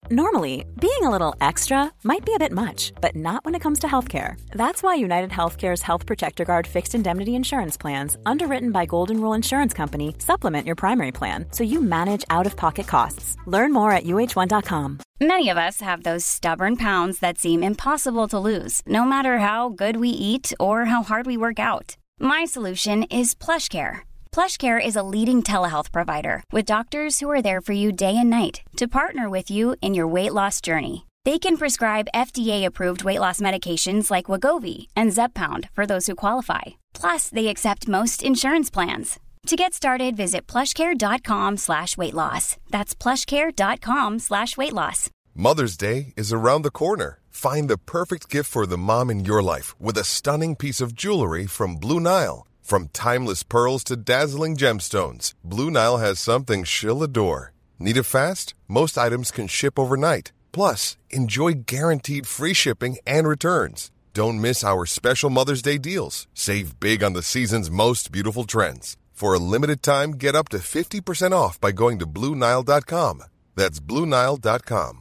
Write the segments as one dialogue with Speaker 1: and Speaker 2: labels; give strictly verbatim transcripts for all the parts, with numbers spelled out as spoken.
Speaker 1: Normally, being a little extra might be a bit much, but not when it comes to healthcare. That's why United Healthcare's Health Protector Guard fixed indemnity insurance plans, underwritten by Golden Rule Insurance Company, supplement your primary plan so you manage out-of-pocket costs. Learn more at U H one dot com.
Speaker 2: Many of us have those stubborn pounds that seem impossible to lose, no matter how good we eat or how hard we work out. My solution is PlushCare. PlushCare is a leading telehealth provider with doctors who are there for you day and night to partner with you in your weight loss journey. They can prescribe F D A-approved weight loss medications like Wegovy and Zepbound for those who qualify. Plus, they accept most insurance plans. To get started, visit plushcare.com slash weight loss. That's plushcare.com slash weight loss.
Speaker 3: Mother's Day is around the corner. Find the perfect gift for the mom in your life with a stunning piece of jewelry from Blue Nile. From timeless pearls to dazzling gemstones, Blue Nile has something she'll adore. Need it fast? Most items can ship overnight. Plus, enjoy guaranteed free shipping and returns. Don't miss our special Mother's Day deals. Save big on the season's most beautiful trends. For a limited time, get up to fifty percent off by going to blue nile dot com. That's blue nile dot com.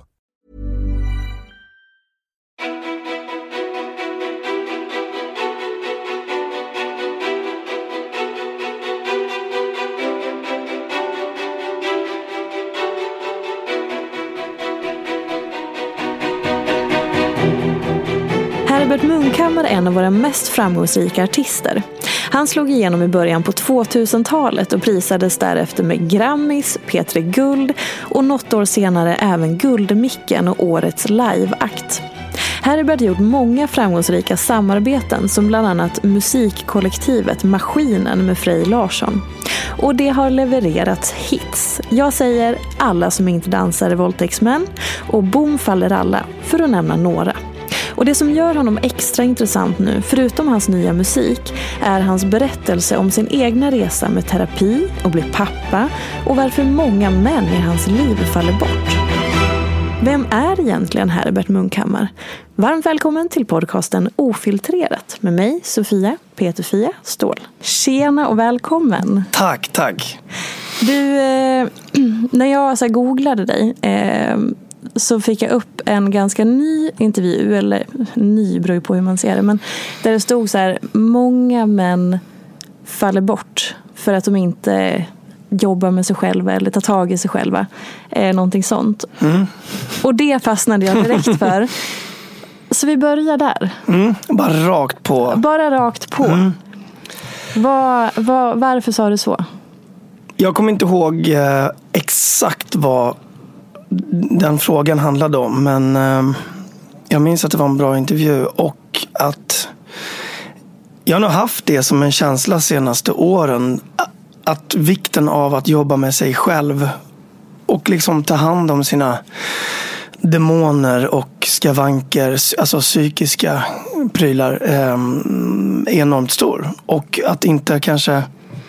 Speaker 4: Herbert Munkhammar är en av våra mest framgångsrika artister. Han slog igenom i början på tvåtusentalet och prisades därefter med Grammys, P tre Guld och något år senare även Guldmicken och Årets liveakt. Herbert har gjort många framgångsrika samarbeten som bland annat musikkollektivet Maskinen med Frej Larsson. Och det har levererat hits. Jag säger Alla som inte dansar är våldtäktsmän och Bom faller alla, för att nämna några. Och det som gör honom extra intressant nu, förutom hans nya musik, är hans berättelse om sin egna resa med terapi och bli pappa och varför många män i hans liv faller bort. Vem är egentligen Herbert Munkhammar? Varmt välkommen till podcasten Ofiltrerat med mig, Sofia Peterfia Ståhl. Tjena och välkommen.
Speaker 5: Tack, tack.
Speaker 4: Du, eh, när jag så här, googlade dig... Eh, så fick jag upp en ganska ny intervju, eller ny beror ju på hur man ser det, men där det stod så här: många män faller bort för att de inte jobbar med sig själva eller tar tag i sig själva, eh, någonting sånt. Mm. Och det fastnade jag direkt för. Så vi börjar där.
Speaker 5: Mm, bara rakt på.
Speaker 4: Bara rakt på. Mm. Var, var, varför sa du så?
Speaker 5: Jag kommer inte ihåg eh, exakt vad den frågan handlade om, men eh, jag minns att det var en bra intervju och att jag har nog haft det som en känsla senaste åren, att vikten av att jobba med sig själv och liksom ta hand om sina demoner och skavanker, alltså psykiska prylar, eh, är enormt stor, och att inte kanske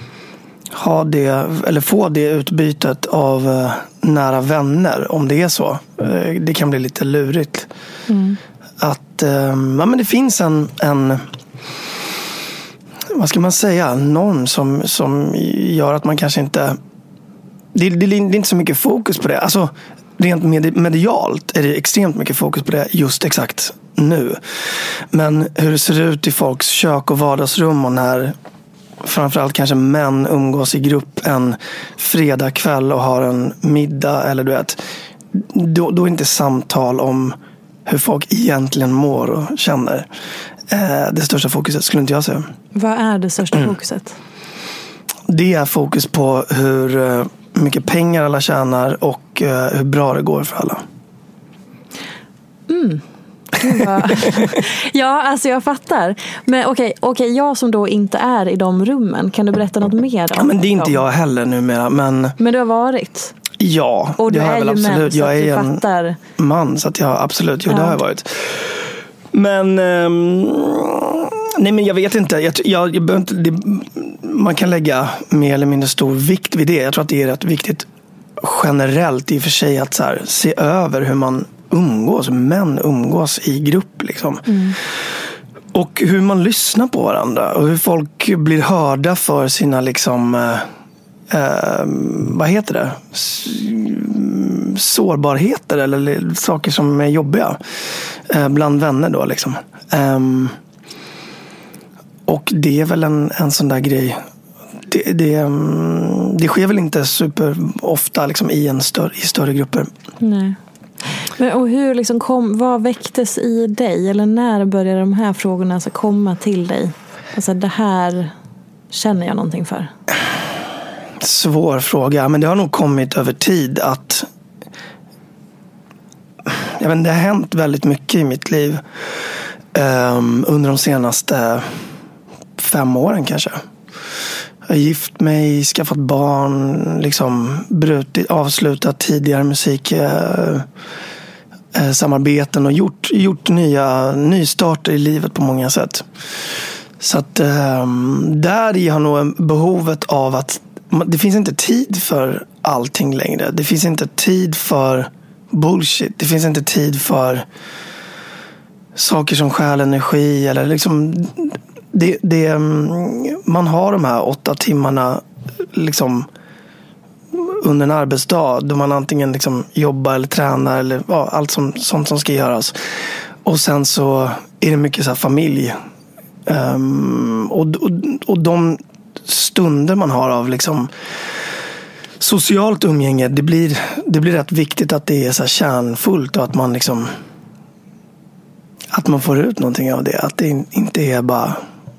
Speaker 5: ha det eller få det utbytet av eh, nära vänner, om det är så. Eh, det kan bli lite lurigt. Mm. Att eh, ja, men det finns en, en vad ska man säga, norm som, som gör att man kanske inte det, det, det är inte så mycket fokus på det. Alltså rent med, medialt är det extremt mycket fokus på det just exakt nu. Men hur det ser ut i folks kök och vardagsrum, och när framförallt kanske män umgås i grupp en fredagkväll och har en middag, eller du vet, då, då är inte samtal om hur folk egentligen mår och känner eh, det största fokuset, skulle inte jag säga.
Speaker 4: Vad är det största mm. fokuset?
Speaker 5: Det är fokus på hur eh, mycket pengar alla tjänar och eh, hur bra det går för alla.
Speaker 4: Mm. Ja, alltså jag fattar. Men okej, okay, okay, jag som då inte är i de rummen, kan du berätta något mer om?
Speaker 5: Ja, men det är inte jag heller numera, men...
Speaker 4: Men du har varit?
Speaker 5: Ja,
Speaker 4: och du
Speaker 5: det har
Speaker 4: är
Speaker 5: jag väl
Speaker 4: ju
Speaker 5: absolut.
Speaker 4: Män,
Speaker 5: jag är en
Speaker 4: fattar.
Speaker 5: man, så att jag absolut, jo,
Speaker 4: ja.
Speaker 5: det har jag varit. Men um, nej, men jag vet inte, jag, jag, jag inte det, man kan lägga mer eller mindre stor vikt vid det. Jag tror att det är rätt viktigt generellt i och för sig att så här, se över hur man umgås, män umgås i grupp liksom. Mm. Och hur man lyssnar på varandra och hur folk blir hörda för sina liksom eh, eh, vad heter det? S- sårbarheter eller saker som är jobbiga eh, bland vänner då liksom. Um, och det är väl en, en sån där grej. Det, det, det sker väl inte super ofta liksom, i, en större, i större grupper.
Speaker 4: Nej. Men, och hur liksom kom, vad väcktes i dig? Eller när började de här frågorna alltså komma till dig? Alltså det här känner jag någonting för.
Speaker 5: Svår fråga, men det har nog kommit över tid att jag vet, det har hänt väldigt mycket i mitt liv um, under de senaste fem åren kanske. Jag har gift mig, skaffat barn, liksom brutit, avslutat tidigare musik eh, eh, samarbeten och gjort, gjort nya nystarter i livet på många sätt. Så att eh, där har nog behovet av att det finns inte tid för allting längre. Det finns inte tid för bullshit. Det finns inte tid för saker som stjäl energi eller liksom det, det, man har de här åtta timmarna liksom under en arbetsdag då man antingen liksom jobbar eller tränar eller ja, allt som, sånt som ska göras. Och sen så är det mycket så här familj. Um, och, och, och de stunder man har av liksom socialt umgänge, det blir, det blir rätt viktigt att det är så här kärnfullt och att man liksom att man får ut någonting av det. Att det inte är bara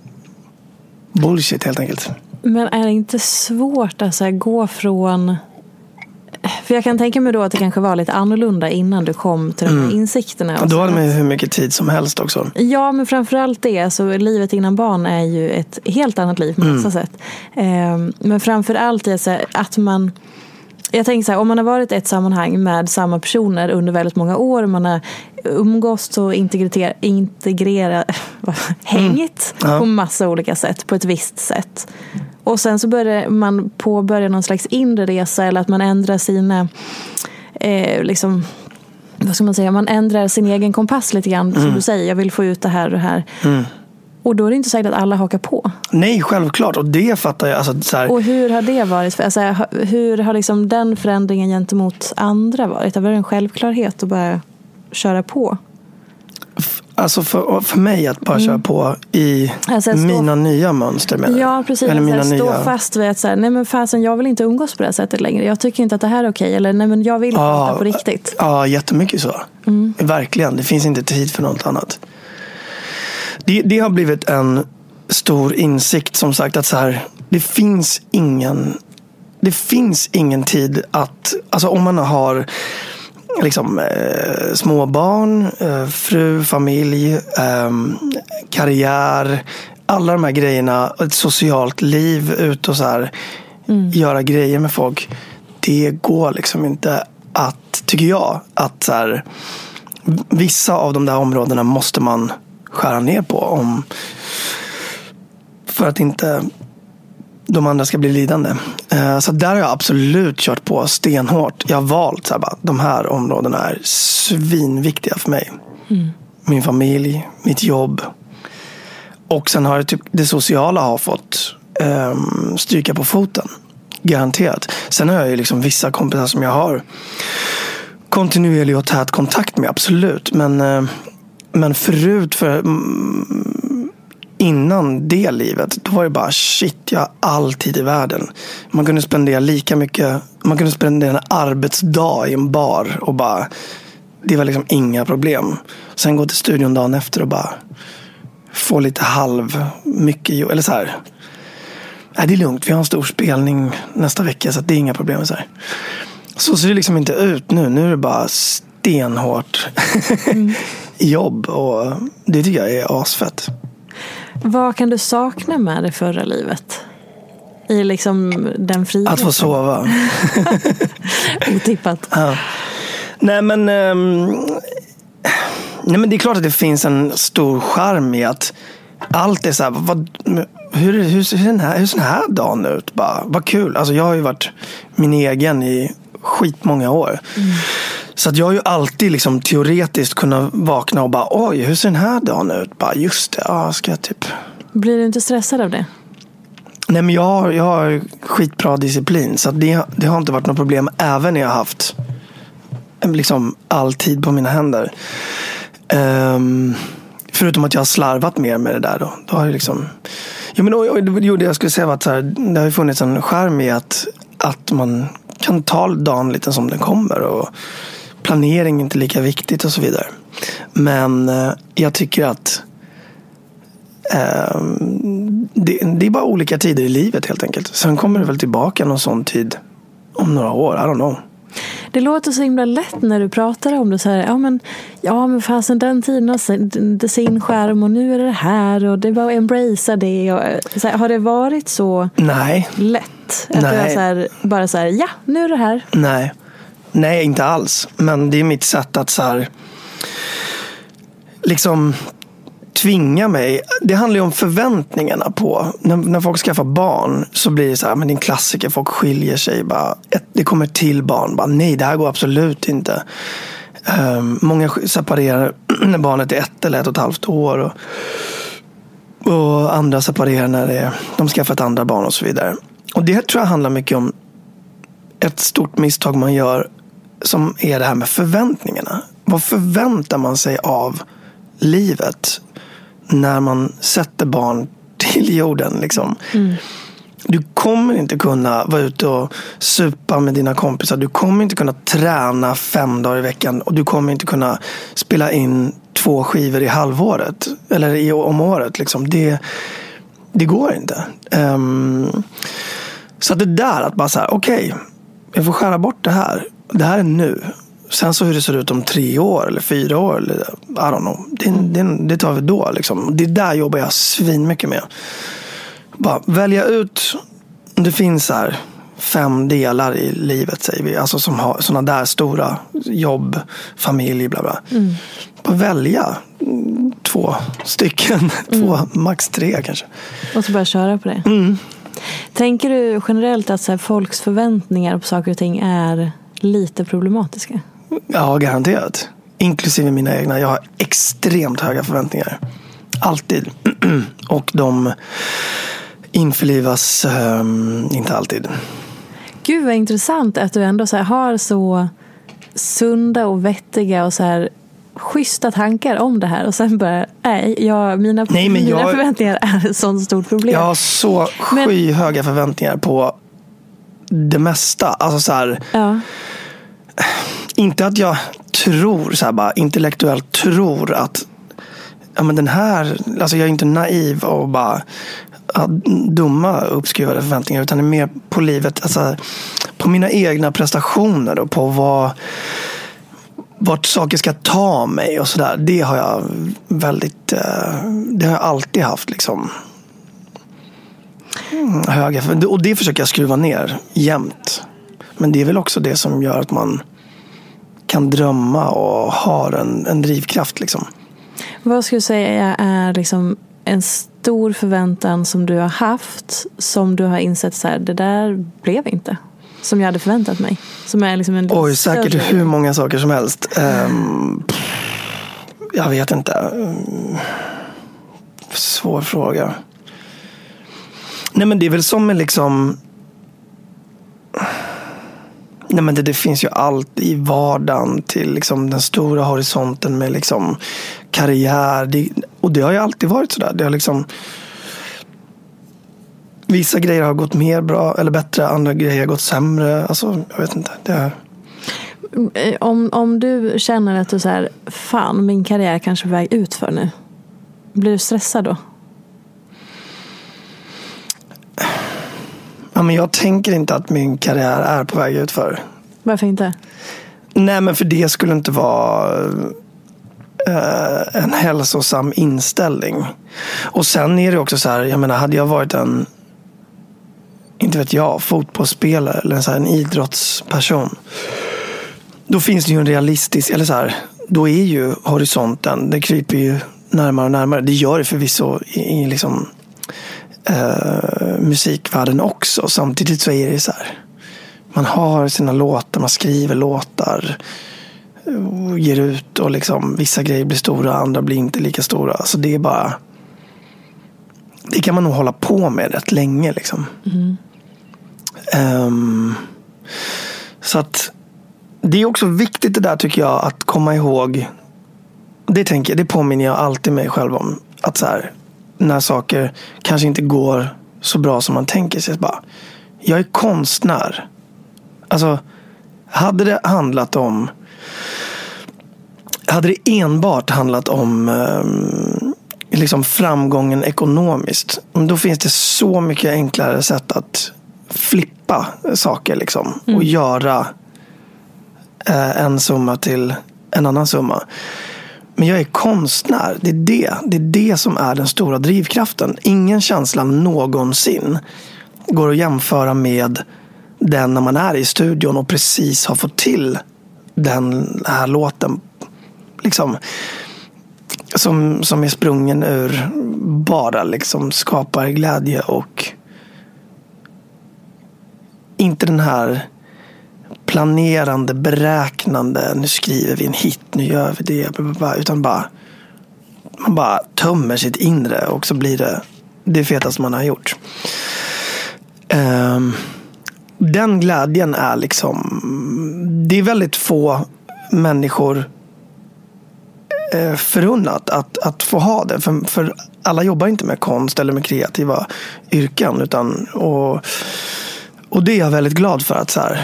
Speaker 5: bullshit helt enkelt.
Speaker 4: Men är det inte svårt att så här, gå från... För jag kan tänka mig då att det kanske var lite annorlunda innan du kom till de här mm. insikterna.
Speaker 5: Och då hade man ju hur mycket tid som helst också.
Speaker 4: Ja, men framförallt det. Så livet innan barn är ju ett helt annat liv på massa mm. sätt. Men framförallt är det så här, att man... Jag tänker så här, om man har varit i ett sammanhang med samma personer under väldigt många år, man har umgås och integrerat, integrera, hängt mm. ja. på massa olika sätt, på ett visst sätt. Och sen så börjar man påbörja någon slags inre resa, eller att man ändrar sina, eh, liksom, vad ska man säga, man ändrar sin egen kompass lite grann, mm. som du säger, jag vill få ut det här och det här. Mm. Och då är det inte säkert att alla hakar på.
Speaker 5: Nej, självklart. Och det fattar jag. Alltså, så här...
Speaker 4: Och hur har det varit? Alltså, hur har liksom den förändringen gentemot andra varit? Det var en självklarhet att bara köra på.
Speaker 5: Alltså för, för mig att bara mm. köra på i alltså mina stå... nya mönster med
Speaker 4: ja, precis.
Speaker 5: Eller mina
Speaker 4: stå
Speaker 5: nya...
Speaker 4: fast vid att så här, nej men fasen, jag vill inte umgås på det här sättet längre. Jag tycker inte att det här är okej. Eller nej men jag vill
Speaker 5: ja,
Speaker 4: inte på riktigt.
Speaker 5: Ja, jättemycket så. Mm. Verkligen. Det finns inte tid för något annat. Det, det har blivit en stor insikt, som sagt, att så här, det finns ingen det finns ingen tid att, alltså om man har liksom eh, små barn, eh, fru, familj, eh, karriär, alla de här grejerna, ett socialt liv, ut och så här mm. göra grejer med folk, det går liksom inte att, tycker jag, att så här, vissa av de där områdena måste man skära ner på om för att inte de andra ska bli lidande. Så där har jag absolut kört på stenhårt. Jag har valt så här, bara, de här områdena är svinviktiga för mig. Mm. Min familj, mitt jobb. Och sen har det, typ, det sociala har fått um, stryka på foten. Garanterat. Sen har jag ju liksom vissa kompisar som jag har kontinuerlig och tät kontakt med, absolut. Men uh, Men förut, för, innan det livet, då var det bara shit, jag har all tid i världen. Man kunde spendera lika mycket, man kunde spendera en arbetsdag i en bar och bara, det var liksom inga problem. Sen gå till studion dagen efter och bara få lite halv mycket, eller så här. Nej, det är lugnt, vi har en stor spelning nästa vecka så det är inga problem så här. Så ser det liksom inte ut nu, nu är det bara stenhårt. Mm. jobb, och det tycker jag är asfett.
Speaker 4: Vad kan du sakna med det förra livet? I liksom den friheten?
Speaker 5: Att få sova.
Speaker 4: Otippat.
Speaker 5: Ja. Nej men um, nej men det är klart att det finns en stor charm i att allt är så här, vad, hur, hur ser den här, hur ser den här dagen ut? Bara, vad kul. Alltså jag har ju varit min egen i skitmånga år. Mm. Så att jag har ju alltid liksom teoretiskt kunnat vakna och bara, oj, hur ser den här dagen ut? Bara, just det, ja, ska jag typ...
Speaker 4: Blir du inte stressad av det?
Speaker 5: Nej, men jag har, jag har skitbra disciplin. Så att det, det har inte varit något problem, även när jag har haft liksom all tid på mina händer. Um, förutom att jag har slarvat mer med det där då. Då har jag liksom... Jo, men, och, och, jo, det jag skulle säga var att så här, det har ju funnits en charm i att, att man kan ta dagen lite som den kommer och planering är inte lika viktigt och så vidare. Men eh, jag tycker att eh, det, det är bara olika tider i livet helt enkelt. Sen kommer det väl tillbaka någon sån tid om några år, I don't know.
Speaker 4: Det låter så himla lätt när du pratar om det så här, ja men, ja, men fasen den tiden har sin skärm och nu är det här och det var att embracea det. Och, så här, har det varit så
Speaker 5: Nej.
Speaker 4: lätt? Att
Speaker 5: Nej.
Speaker 4: det var så här, bara så här, ja, nu är det här.
Speaker 5: Nej. Nej, inte alls. Men det är mitt sätt att så här, liksom tvinga mig. Det handlar ju om förväntningarna på. När, när folk skaffar barn så blir det så här, men det är en klassiker. Folk skiljer sig. Bara, ett, det kommer till barn. Bara, nej, det här går absolut inte. Um, många separerar när barnet är ett eller ett och ett halvt år. Och, och andra separerar när det, de skaffar ett andra barn och så vidare. Och det tror jag handlar mycket om ett stort misstag man gör som är det här med förväntningarna. Vad förväntar man sig av livet när man sätter barn till jorden liksom? Mm. Du kommer inte kunna vara ute och supa med dina kompisar. Du kommer inte kunna träna fem dagar i veckan och du kommer inte kunna spela in två skivor i halvåret eller i, om året liksom. Det, det går inte. Um, så att det där att bara så här, okej, okay, jag får skära bort det här. Det här är nu. Sen så hur det ser ut om tre år eller fyra år eller I don't know. Det, det, det tar vi då liksom. Det där jobbar jag svin mycket med. Bara välja ut. Det finns så här fem delar i livet säger vi. Alltså som har sådana där stora jobb, familj, bla bla. Mm. Bara välja två stycken. Mm. Två, max tre kanske.
Speaker 4: Och så bara köra på det.
Speaker 5: Mm.
Speaker 4: Tänker du generellt att så här, folks förväntningar på saker och ting är lite problematiska?
Speaker 5: Ja, garanterat. Inklusive mina egna. Jag har extremt höga förväntningar. Alltid. Och de införlivas um, inte alltid.
Speaker 4: Gud vad intressant att du ändå så här, har så sunda och vettiga och så här schyssta tankar om det här. Och sen bara, nej, jag, mina, nej, mina jag, förväntningar är ett sånt stort problem.
Speaker 5: Jag har så skyhöga förväntningar på det mesta. Alltså så här... Ja. Inte att jag tror så här, bara intellektuellt tror att ja, men den här, alltså jag är inte naiv och bara ja, dumma uppskruvade förväntningar, utan det är mer på livet, alltså på mina egna prestationer och på vad vart saker ska ta mig och sådär. Det har jag väldigt det har jag alltid haft liksom höga, och det försöker jag skruva ner jämt. Men det är väl också det som gör att man kan drömma och har en, en drivkraft liksom.
Speaker 4: Vad skulle du säga är liksom en stor förväntan som du har haft, som du har insett så här, det där blev inte som jag hade förväntat mig, som är liksom en
Speaker 5: Oj, säkert större... hur många saker som helst. Um, jag vet inte. Um, svår fråga. Nej, men det är väl som med liksom Nej, men det, det finns ju allt i vardagen till liksom den stora horisonten med liksom karriär. Det, och det har ju alltid varit sådär. Det har liksom vissa grejer har gått mer bra eller bättre, andra grejer har gått sämre. Alltså, jag vet inte. Det är...
Speaker 4: om, om du känner att du så här, fan, min karriär kanske är väg ut för nu. Blir du stressad då?
Speaker 5: Ja, men jag tänker inte att min karriär är på väg ut för.
Speaker 4: Varför inte?
Speaker 5: Nej, men för det skulle inte vara eh, en hälsosam inställning. Och sen är det också så här, jag menar, hade jag varit en, inte vet jag, fotbollsspelare eller en, så här, en idrottsperson, då finns det ju en realistisk, eller så här, då är ju horisonten, det kryper ju närmare och närmare. Det gör det förvisso i, i liksom Uh, musikvärlden också. Samtidigt så är det så här, man har sina låtar, man skriver låtar och ger ut, och liksom vissa grejer blir stora, andra blir inte lika stora. Så det är bara, det kan man nog hålla på med rätt länge liksom. Mm. Um, så att det är också viktigt det där tycker jag att komma ihåg. Det tänker det påminner jag alltid mig själv om. Att så här, när saker kanske inte går så bra som man tänker sig. Bara, jag är konstnär. Alltså, hade det handlat om... Hade det enbart handlat om um, liksom framgången ekonomiskt, då finns det så mycket enklare sätt att flippa saker liksom, mm. och göra uh, en summa till en annan summa. Men jag är konstnär. Det är det. Det är det som är den stora drivkraften. Ingen känsla någonsin går att jämföra med den när man är i studion och precis har fått till den här låten. Liksom, som, som är sprungen ur bara liksom skapar glädje och inte den här planerande, beräknande, nu skriver vi en hit, nu gör vi det, utan bara man bara tömmer sitt inre och så blir det det fetaste man har gjort. Um, den glädjen är liksom, det är väldigt få människor eh, förunnat att, att få ha det, för, för alla jobbar inte med konst eller med kreativa yrken, utan och, och det är jag väldigt glad för att så här,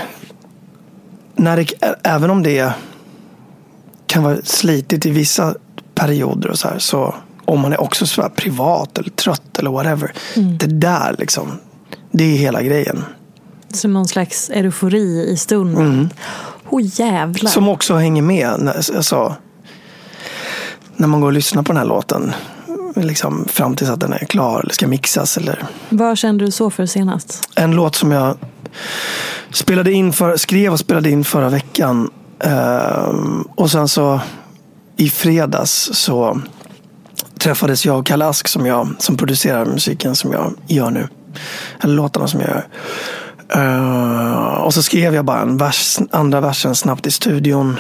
Speaker 5: när det, även om det kan vara slitigt i vissa perioder och så här, så om man är också så här privat eller trött eller whatever, mm. det där liksom, det är hela grejen.
Speaker 4: Som någon slags eufori i stunden. Mm. Åh jävlar.
Speaker 5: Som också hänger med när, alltså, när man går och lyssnar på den här låten liksom, fram tills att den är klar eller ska mixas. Eller...
Speaker 4: Vad kände du så för senast?
Speaker 5: En låt som jag spelade in för, skrev och spelade in förra veckan. Uh, och sen så i fredags så träffades jag och Kalle Ask som, jag, som producerar musiken som jag gör nu. Eller låtarna som jag gör. Uh, och så skrev jag bara en vers, andra versen snabbt i studion.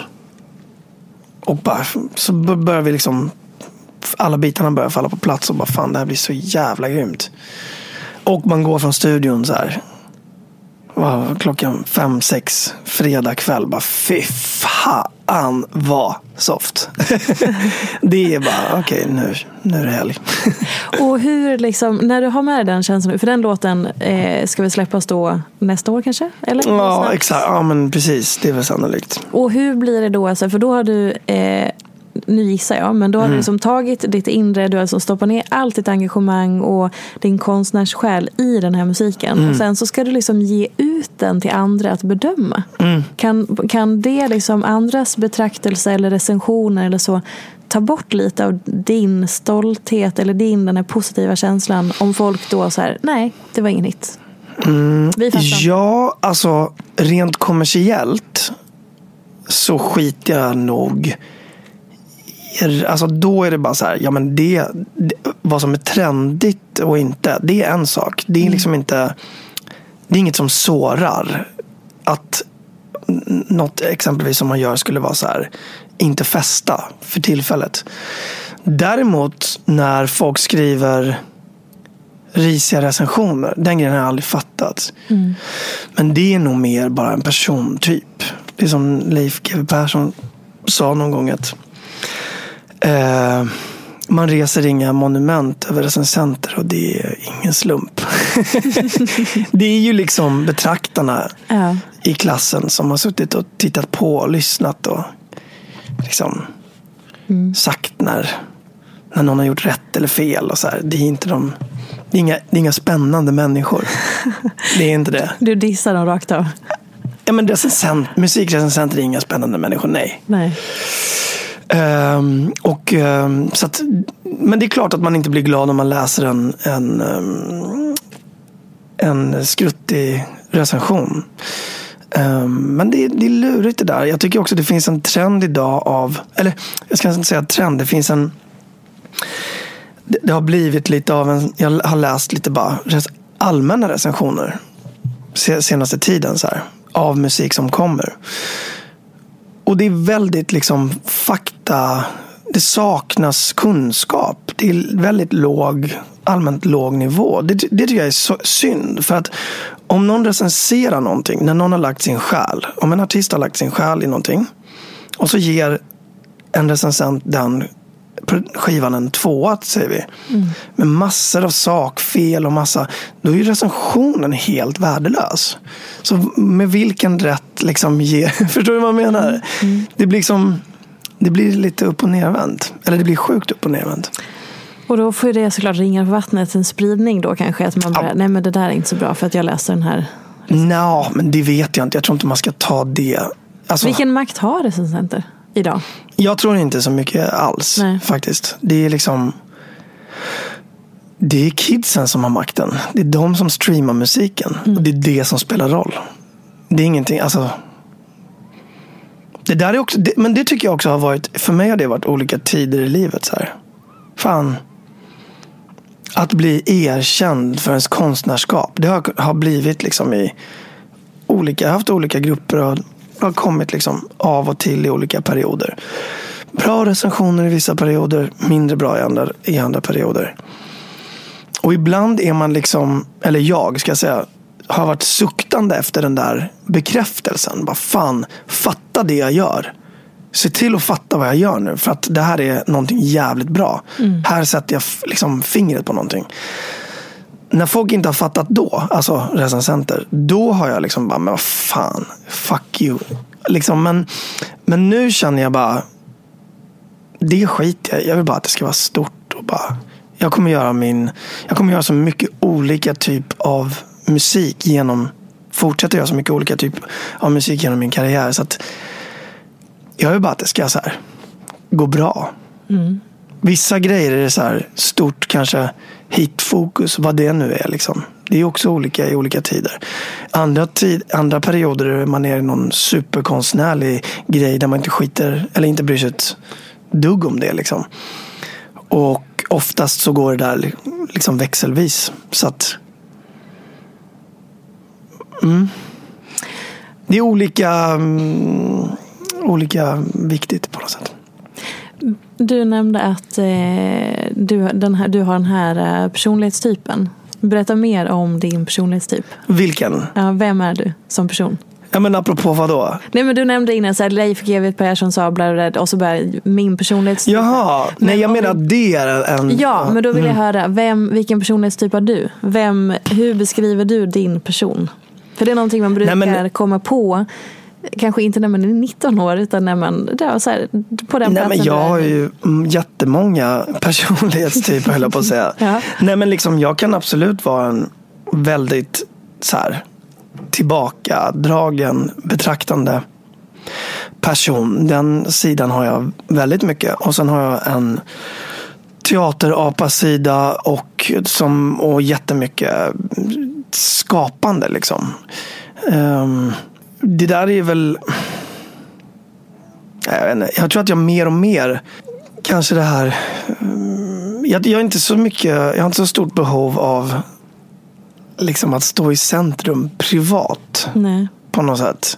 Speaker 5: Och bara, så börjar vi liksom, alla bitarna börjar falla på plats och bara fan, det här blir så jävla grymt. Och man går från studion så här. Wow, klockan fem, sex fredag kväll, bara fy fan vad soft. Det är bara okej, okay, nu, nu är det helg.
Speaker 4: Och hur liksom, när du har med den känslan, för den låten eh, ska vi släppas då nästa år kanske? Eller?
Speaker 5: Ja, exakt, ja men precis, det är väl sannolikt.
Speaker 4: Och hur blir det då, alltså, för då har du eh, nu gissar jag, men då har mm. du liksom tagit ditt inre, du har liksom stoppat ner allt ditt engagemang och din konstnärssjäl i den här musiken. Mm. Och sen så ska du liksom ge ut den till andra att bedöma. Mm. Kan, kan det liksom andras betraktelse eller recensioner eller så ta bort lite av din stolthet eller din den här positiva känslan om folk då så här, nej, det var ingen hit.
Speaker 5: Mm. Ja, alltså rent kommersiellt så skiter jag nog. Alltså då är det bara så här, ja men det, det vad som är trendigt och inte, det är en sak. Det är liksom inte, det är inget som sårar. Att något exempelvis som man gör skulle vara så här, inte festa för tillfället. Däremot när folk skriver risiga recensioner, den grejen har jag aldrig fattat. Mm. Men det är nog mer bara en persontyp. Det är som Leif G W Persson sa någon gång att Eh, man reser inga monument över recensenter och det är ingen slump. Det är ju liksom betraktarna ja. i klassen som har suttit och tittat på och lyssnat och liksom mm. sagt när, när någon har gjort rätt eller fel och så här. Det är inte de, det är inga, det är inga spännande människor. Det är inte det.
Speaker 4: Du dissar dem rakt av.
Speaker 5: Ja men recensent, musikrecensenter är inga spännande människor, nej.
Speaker 4: Nej.
Speaker 5: Um, och, um, så att, men det är klart att man inte blir glad om man läser en, en, um, en skruttig recension. Um, men det, det är lurigt det där. Jag tycker också att det finns en trend idag av, eller jag ska inte säga trend, det finns en, det, det har blivit lite av en, jag har läst lite bara allmänna recensioner senaste tiden så här, av musik som kommer. Och det är väldigt liksom fakta, det saknas kunskap. Det är väldigt låg, allmänt låg nivå. Det, det tycker jag är så synd. För att om någon recenserar någonting, när någon har lagt sin själ, om en artist har lagt sin själ i någonting och så ger en recensent den skivan en tvåa, säger vi, mm. med massor av sakfel och massa, då är ju recensionen helt värdelös. Så med vilken rätt liksom ge, förstår du vad jag menar? Mm. Mm. Det blir liksom, det blir lite upp och nervänt, eller det blir sjukt upp och nervänt.
Speaker 4: Och då får det såklart ringa på vattnet, en spridning då kanske, att man bara, ja. nej men det där är inte så bra för att jag läser den här.
Speaker 5: Nej, men det vet jag inte. Jag tror inte man ska ta det. Alltså,
Speaker 4: vilken makt har recensenter idag?
Speaker 5: Jag tror inte så mycket alls, nej. Faktiskt. Det är liksom, det är kidsen som har makten. Det är de som streamar musiken. Mm. Och det är det som spelar roll. Det är ingenting, alltså. Det där är också, det, men det tycker jag också har varit, för mig har det varit olika tider i livet så här. Fan. Att bli erkänd för ens konstnärskap, det har, har blivit liksom i olika, jag har haft olika grupper och har kommit liksom av och till i olika perioder. Bra recensioner i vissa perioder, mindre bra i andra, i andra perioder. Och ibland är man liksom, eller jag ska säga, har varit suktande efter den där bekräftelsen. Bara fan, fatta det jag gör. Se till att fatta vad jag gör nu, för att det här är någonting jävligt bra. Mm. Här sätter jag liksom fingret på någonting. När folk inte har fattat då, alltså recensenter, då har jag liksom bara, men vad fan, fuck you. Liksom, men, men nu känner jag bara, det skit jag. Jag vill bara att det ska vara stort och bara, jag kommer göra min, jag kommer göra så mycket olika typ av musik genom, fortsätta göra så mycket olika typ av musik genom min karriär, så att jag vill bara att det ska så här gå bra. Mm. Vissa grejer är det så här stort, kanske hitfokus, vad det nu är liksom. Det är också olika i olika tider. Andra, tid, andra perioder är man är i någon superkonstnärlig grej där man inte skiter, eller inte bryr sig ett dugg om det liksom. Och oftast så går det där liksom växelvis. Så att mm, det är olika mm, olika viktigt på något sätt.
Speaker 4: Du nämnde att eh, du, den här, du har den här eh, personlighetstypen. Berätta mer om din personlighetstyp.
Speaker 5: Vilken?
Speaker 4: Ja, vem är du som person?
Speaker 5: Ja, men apropå vad då?
Speaker 4: Nej, men du nämnde innan så här, Leif G W Persson sa bla, och så bara min personlighetstyp.
Speaker 5: Jaha, men nej jag menar att det är en...
Speaker 4: Ja, men då vill jag höra, vem, vilken personlighetstyp har du? Vem, hur beskriver du din person? För det är någonting man brukar nej, men... komma på. Kanske inte när man är nitton år, utan när man ja, så här, på den
Speaker 5: nej,
Speaker 4: platsen.
Speaker 5: Men jag har ju jättemånga personlighetstyper, höll jag på att säga. Ja. Nej, men liksom, jag kan absolut vara en väldigt så här, tillbakadragen, betraktande person. Den sidan har jag väldigt mycket. Och sen har jag en teaterapa-sida och, som, och jättemycket skapande liksom. Um, Det där är väl, jag vet inte, jag tror att jag mer och mer kanske det här, jag, jag är inte så mycket, jag har inte så stort behov av liksom att stå i centrum privat. Nej. På något sätt.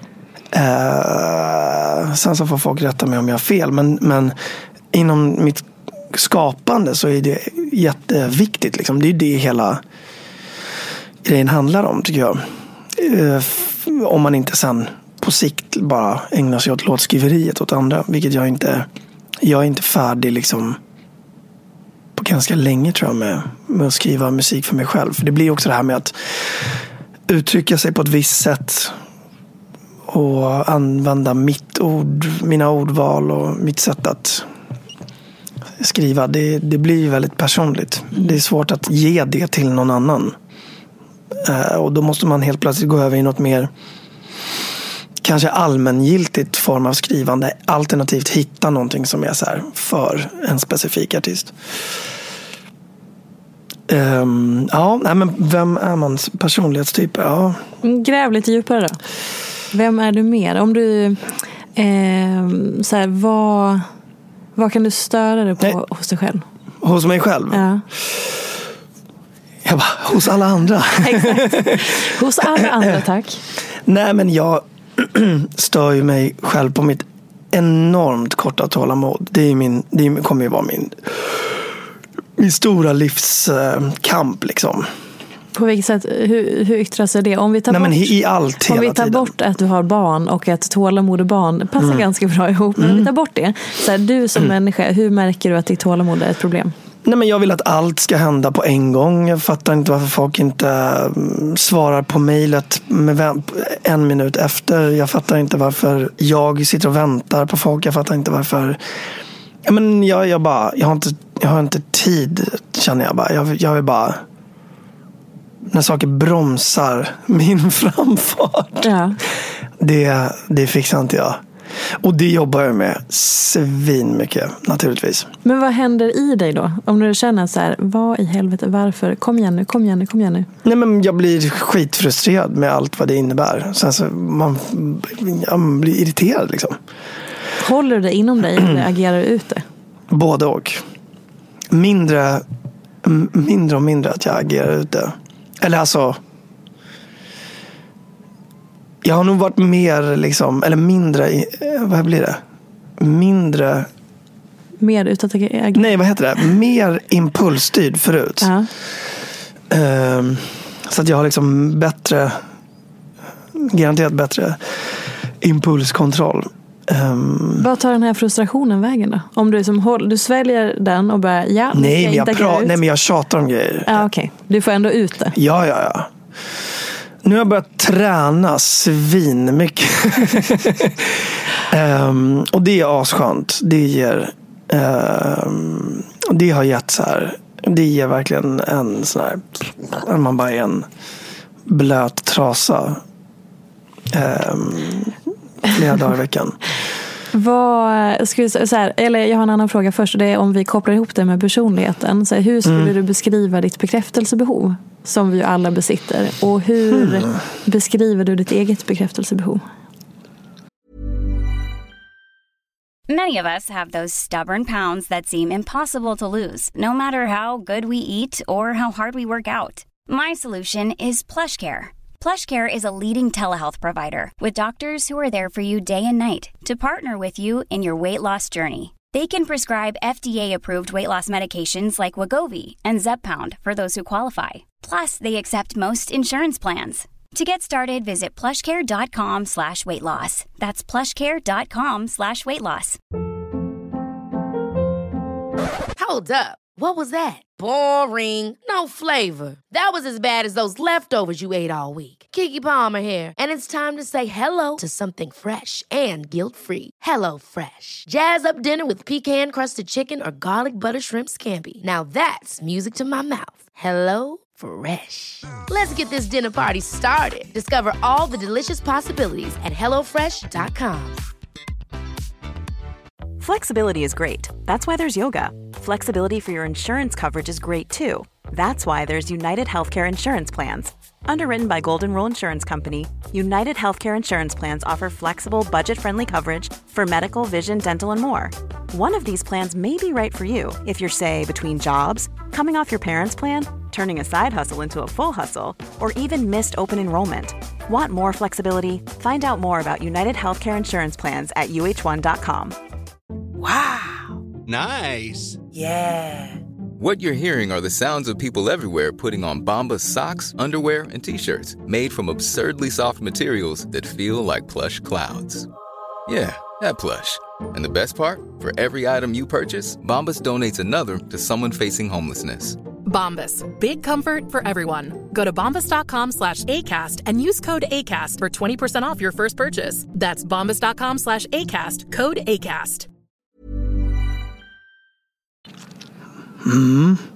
Speaker 5: Eh, sen så får folk rätta mig om jag har fel, men, men inom mitt skapande så är det jätteviktigt liksom. Det är det hela grejen handlar om, tycker jag. Eh, om man inte sen på sikt bara ägnar sig åt låtskriveriet åt andra, vilket jag inte jag är inte färdig liksom på ganska länge tror jag med, med att skriva musik för mig själv, för det blir också det här med att uttrycka sig på ett visst sätt och använda mitt ord, mina ordval och mitt sätt att skriva, det, det blir väldigt personligt. Det är svårt att ge det till någon annan. Och då måste man helt plötsligt gå över i något mer kanske allmängiltigt form av skrivande, alternativt hitta någonting som är så här för en specifik artist. Um, ja, nej, men vem är man personlighetstyp? Ja.
Speaker 4: Gräv lite djupare då. Vem är du mer? Om du eh, så här, vad, vad kan du störa dig på nej. hos dig själv?
Speaker 5: Hos mig själv?
Speaker 4: Ja.
Speaker 5: Jag bara, hos alla andra.
Speaker 4: Exakt. Hos alla andra, tack.
Speaker 5: Nej, men jag stör ju mig själv på mitt enormt korta tålamod. Det, är min, det kommer ju vara min, min stora livskamp liksom.
Speaker 4: På vilket sätt, hur, hur yttrar sig det? Om vi tar
Speaker 5: Nej,
Speaker 4: bort,
Speaker 5: men i allt
Speaker 4: om vi tar
Speaker 5: tiden.
Speaker 4: bort att du har barn och att tålamod och barn passar mm. ganska bra ihop. Men mm. om vi tar bort det, så här, du som mm. människa, hur märker du att ditt tålamod är ett problem?
Speaker 5: Nej, men jag vill att allt ska hända på en gång. Jag fattar inte varför folk inte svarar på mejlet med en minut efter. Jag fattar inte varför jag sitter och väntar på folk. Jag fattar inte varför... Ja, men jag, jag, bara, jag, har inte, jag har inte tid, känner jag bara. Jag, jag vill bara... När saker bromsar min framfart. Ja. Det, det fixar inte jag. Och det jobbar jag med svin mycket, naturligtvis.
Speaker 4: Men vad händer i dig då? Om du känner så här, vad i helvete, varför? Kom igen nu, kom igen nu, kom igen nu.
Speaker 5: Nej, men jag blir skitfrustrerad med allt vad det innebär. Sen så man, man blir irriterad liksom.
Speaker 4: Håller du det inom dig eller agerar du ut det?
Speaker 5: Både och. Mindre, mindre och mindre att jag agerar ut det. Eller alltså... Jag har nog varit mer liksom, eller mindre, vad blir det? Mindre...
Speaker 4: Mer utåt agera?
Speaker 5: Nej, vad heter det? Mer impulsstyrd förut. Uh-huh. Um, så att jag har liksom bättre, garanterat bättre impulskontroll. Um,
Speaker 4: Vad tar den här frustrationen vägen då? Om du, som håll, du sväljer den och börjar, ja,
Speaker 5: nej, men jag, pra- nej, men jag tjatar om grejer.
Speaker 4: Ja, okej. Okay. Du får ändå ut det.
Speaker 5: Ja, ja, ja. Nu har jag börjat träna svin mycket. um, och det är asskönt. Det ger um, det har gett så här, det ger verkligen en sån här, när man bara är en blöt trasa um, flera dagar i veckan.
Speaker 4: Vad skulle så här, eller jag har en annan fråga först, det är om vi kopplar ihop det med personligheten. Så här, hur skulle mm. du beskriva ditt bekräftelsebehov som vi ju alla besitter, och hur mm. beskriver du ditt eget bekräftelsebehov?
Speaker 2: Many of us have those stubborn pounds that seem impossible to lose, no matter how good we eat or how hard we work out. My solution is PlushCare. PlushCare is a leading telehealth provider with doctors who are there for you day and night to partner with you in your weight loss journey. They can prescribe F D A-approved weight loss medications like Wegovy and Zepbound for those who qualify. Plus, they accept most insurance plans. To get started, visit plushcare.com slash weight loss. That's plushcare.com slash weight loss.
Speaker 6: Hold up. What was that? Boring. No flavor. That was as bad as those leftovers you ate all week. Keke Palmer here. And it's time to say hello to something fresh and guilt-free. Hello Fresh. Jazz up dinner with pecan-crusted chicken or garlic butter shrimp scampi. Now that's music to my mouth. Hello Fresh. Let's get this dinner party started. Discover all the delicious possibilities at hello fresh dot com.
Speaker 1: Flexibility is great. That's why there's yoga. Flexibility for your insurance coverage is great too. That's why there's United Healthcare Insurance Plans. Underwritten by Golden Rule Insurance Company, United Healthcare Insurance Plans offer flexible, budget-friendly coverage for medical, vision, dental, and more. One of these plans may be right for you if you're, say, between jobs, coming off your parents' plan, turning a side hustle into a full hustle, or even missed open enrollment. Want more flexibility? Find out more about United Healthcare Insurance Plans at U H one dot com.
Speaker 7: Wow.
Speaker 8: Nice.
Speaker 7: Yeah.
Speaker 8: What you're hearing are the sounds of people everywhere putting on Bombas socks, underwear, and T-shirts made from absurdly soft materials that feel like plush clouds. Yeah, that plush. And the best part? For every item you purchase, Bombas donates another to someone facing homelessness.
Speaker 9: Bombas. Big comfort for everyone. Go to bombas.com slash ACAST and use code ACAST for twenty percent off your first purchase. That's bombas.com slash ACAST. Code ACAST.
Speaker 5: Mm.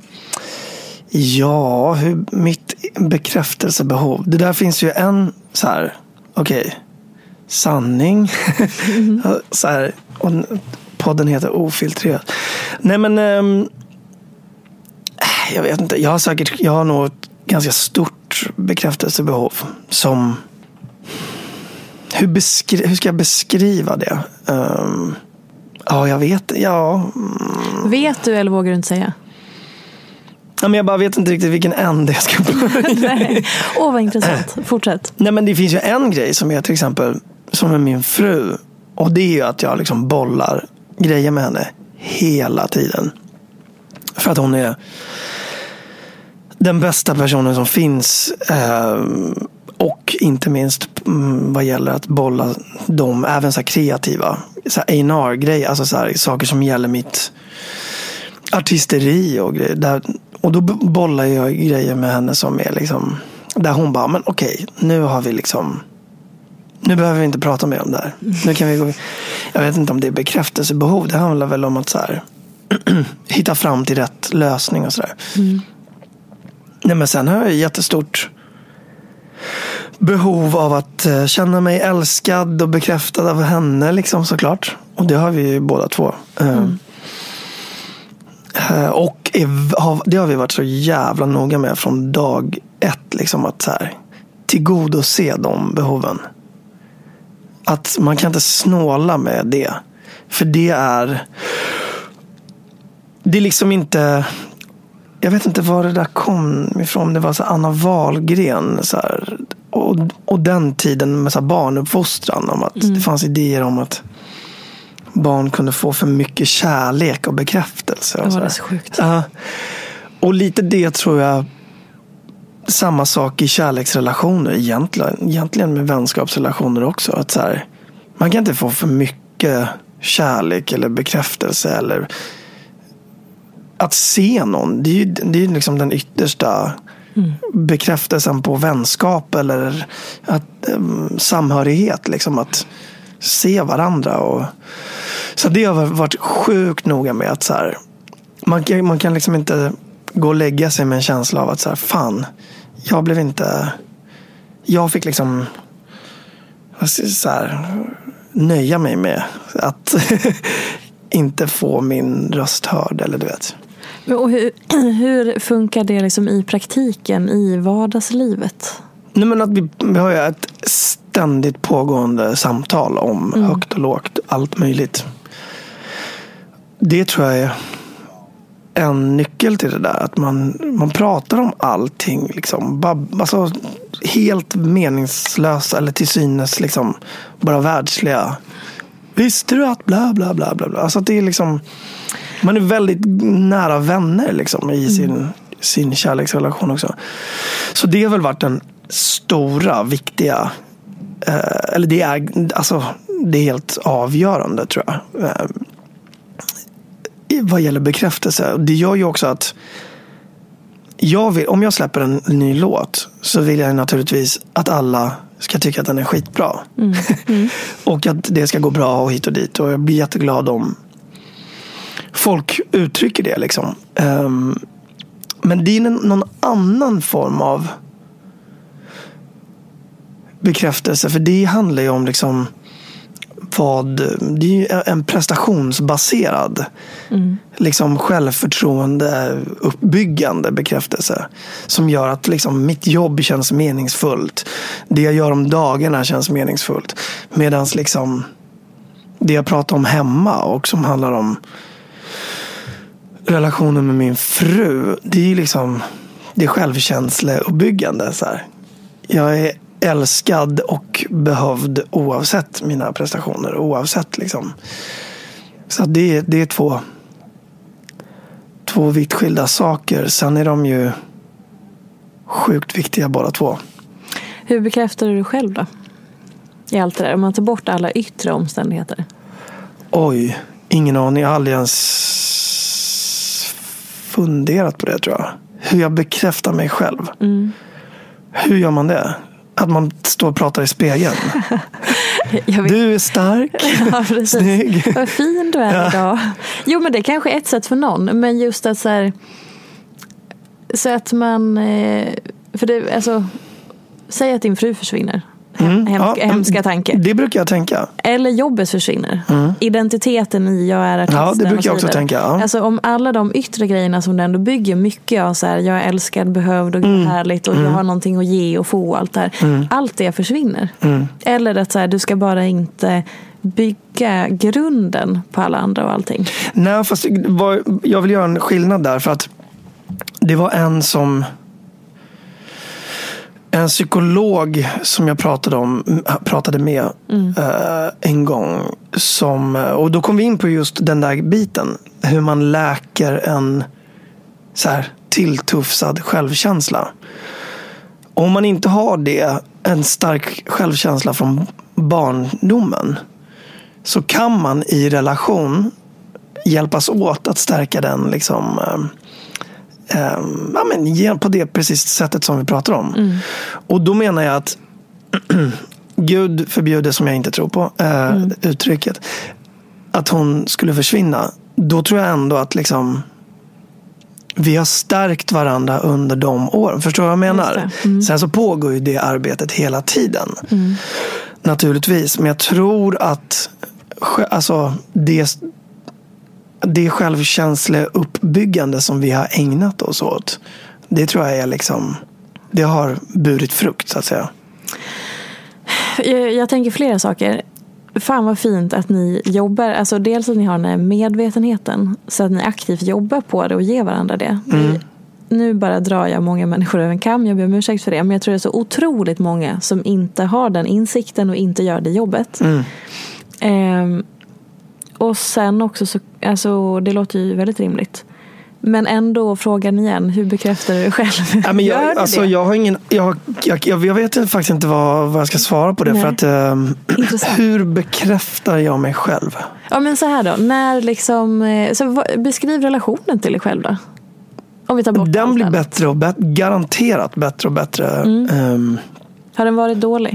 Speaker 5: Ja, hur, mitt bekräftelsebehov. Det där finns ju en så här, okej, okay, sanning. Mm. Så här, och podden heter Ofiltrerat. Nej, men um, jag vet inte. Jag har säkert, jag har nog ett ganska stort bekräftelsebehov som, hur, beskri- hur ska jag beskriva det? Um, Ja, jag vet. Ja.
Speaker 4: Mm. Vet du eller vågar du inte säga?
Speaker 5: Ja, men jag bara vet inte riktigt vilken ände jag ska börja.
Speaker 4: Nej. Åh, vad intressant. Fortsätt.
Speaker 5: Nej, men det finns ju en grej som är till exempel som är min fru. Och det är ju att jag liksom bollar grejer med henne hela tiden. För att hon är den bästa personen som finns. Eh, och inte minst mm, vad gäller att bolla dem, även så här kreativa. Så här A and R-grejer, alltså så här, saker som gäller mitt artisteri och grejer. Där, och då bollar jag grejer med henne som är liksom, där hon bara, men okej, nu har vi liksom, nu behöver vi inte prata mer om det här. Nu kan vi gå, jag vet inte om det är bekräftelsebehov. Det handlar väl om att så här, hitta fram till rätt lösning och sådär. Mm. Nej, men sen har jag jättestort behov av att känna mig älskad och bekräftad av henne liksom, såklart. Och det har vi ju båda två. Mm. Uh, och det har vi varit så jävla noga med från dag ett, liksom, att så här, tillgodose de behoven. Att man kan inte snåla med det. För det är det är liksom inte, jag vet inte var det där kom ifrån. Det var så Anna Wahlgren så här, och, och den tiden med så här barnuppfostran, om att mm. det fanns idéer om att barn kunde få för mycket kärlek och bekräftelse. Och
Speaker 4: ja,
Speaker 5: så
Speaker 4: det är så sjukt.
Speaker 5: Uh, och lite det tror jag, samma sak i kärleksrelationer egentligen, egentligen med vänskapsrelationer också. Att så här, man kan inte få för mycket kärlek eller bekräftelse eller att se någon. Det är ju det är liksom den yttersta mm. bekräftelsen på vänskap eller att, um, samhörighet. Liksom att se varandra. Och, så det har varit sjukt noga med att så här, man, kan, man kan liksom inte gå och lägga sig med en känsla av att så här, fan, jag blev inte, jag fick liksom så här, nöja mig med att inte få min röst hörd, eller du vet.
Speaker 4: Och hur, hur funkar det liksom i praktiken, i vardagslivet?
Speaker 5: Nej, men att vi, vi har ju ett ständigt pågående samtal om mm. högt och lågt, allt möjligt. Det tror jag är en nyckel till det där, att man, man pratar om allting liksom, bara, alltså, helt meningslösa eller till synes liksom, bara världsliga. Visste du att bla bla bla bla bla. Alltså det är liksom, man är väldigt nära vänner liksom, i sin, mm. sin kärleksrelation också. Så det har väl varit den stora, viktiga eh, eller det är alltså det är helt avgörande, tror jag, eh, vad gäller bekräftelse. Det gör ju också att jag vill, om jag släpper en ny låt, så vill jag naturligtvis att alla ska tycka att den är skitbra. Mm. Mm. Och att det ska gå bra och hit och dit. Och jag blir jätteglad om folk uttrycker det liksom. Um, men det är någon annan form av bekräftelse. För det handlar ju om liksom vad, det är ju en prestationsbaserad mm. liksom självförtroende uppbyggande bekräftelse som gör att liksom mitt jobb känns meningsfullt, det jag gör om dagarna känns meningsfullt, medans liksom det jag pratar om hemma och som handlar om relationen med min fru, det är liksom, det är självkänsleuppbyggande så här. Jag är älskad och behövd oavsett mina prestationer, oavsett liksom. Så det, det är två två vitt skilda saker. Sen är de ju sjukt viktiga båda två.
Speaker 4: Hur bekräftar du dig själv då? I allt det där, om man tar bort alla yttre omständigheter.
Speaker 5: Oj, ingen aning. Jag har aldrig ens funderat på det, tror jag. Hur jag bekräftar mig själv. Mm. Hur gör man det? Att man står och pratar i spegeln. Du är stark.
Speaker 4: Ja, precis. Snygg. Vad fin du är ja. idag. Jo, men det är kanske ett sätt för någon. Men just att så här, så att man, för det, alltså, säg att din fru försvinner. Mm. Hemska, ja, hemska tanke.
Speaker 5: Det brukar jag tänka.
Speaker 4: Eller jobbet försvinner. Mm. Identiteten i jag är artisten.
Speaker 5: Ja, det brukar jag också tänka. Ja.
Speaker 4: Alltså om alla de yttre grejerna som du ändå bygger mycket av så här, jag är älskad, behövd och mm. härligt och mm. jag har någonting att ge och få, allt där. Mm. Allt det försvinner. Mm. Eller att så här, du ska bara inte bygga grunden på alla andra och allting.
Speaker 5: Nej, fast jag vill göra en skillnad där, för att det var en som En psykolog som jag pratade om pratade med mm. uh, en gång som, och då kom vi in på just den där biten, hur man läker en så här tilltufsad självkänsla. Om man inte har det, en stark självkänsla från barndomen, så kan man i relation hjälpas åt att stärka den liksom, eh, eh, ja, men, på det precis sättet som vi pratar om. Mm. Och då menar jag att Gud förbjuder, som jag inte tror på, eh, mm. uttrycket, att hon skulle försvinna. Då tror jag ändå att liksom, vi har stärkt varandra under de åren. Förstår du vad jag menar? Mm. Sen så pågår ju det arbetet hela tiden. Mm. Naturligtvis. Men jag tror att alltså, det, det självkänsliga uppbyggande som vi har ägnat oss åt, det tror jag är liksom, det har burit frukt, så att säga.
Speaker 4: Jag, jag tänker flera saker. Fan vad fint att ni jobbar, alltså dels att ni har den här medvetenheten, så att ni aktivt jobbar på det och ger varandra det. Mm. Vi, nu bara drar jag många människor över en kam, jag ber om ursäkt för det, men jag tror det är så otroligt många som inte har den insikten och inte gör det jobbet. Mm. Ehm, och sen också så, alltså det låter ju väldigt rimligt. Men ändå frågan igen, hur bekräftar du dig själv?
Speaker 5: Ja, men jag, alltså, jag har ingen, jag, jag, jag vet faktiskt inte vad, vad jag ska svara på det. Nej. För att um, hur bekräftar jag mig själv?
Speaker 4: Ja, men så här då, när liksom, så beskriv relationen till dig själv då. Om vi tar bort
Speaker 5: den blir bättre och bättre, garanterat bättre och bättre. Mm. Um,
Speaker 4: har den varit dålig?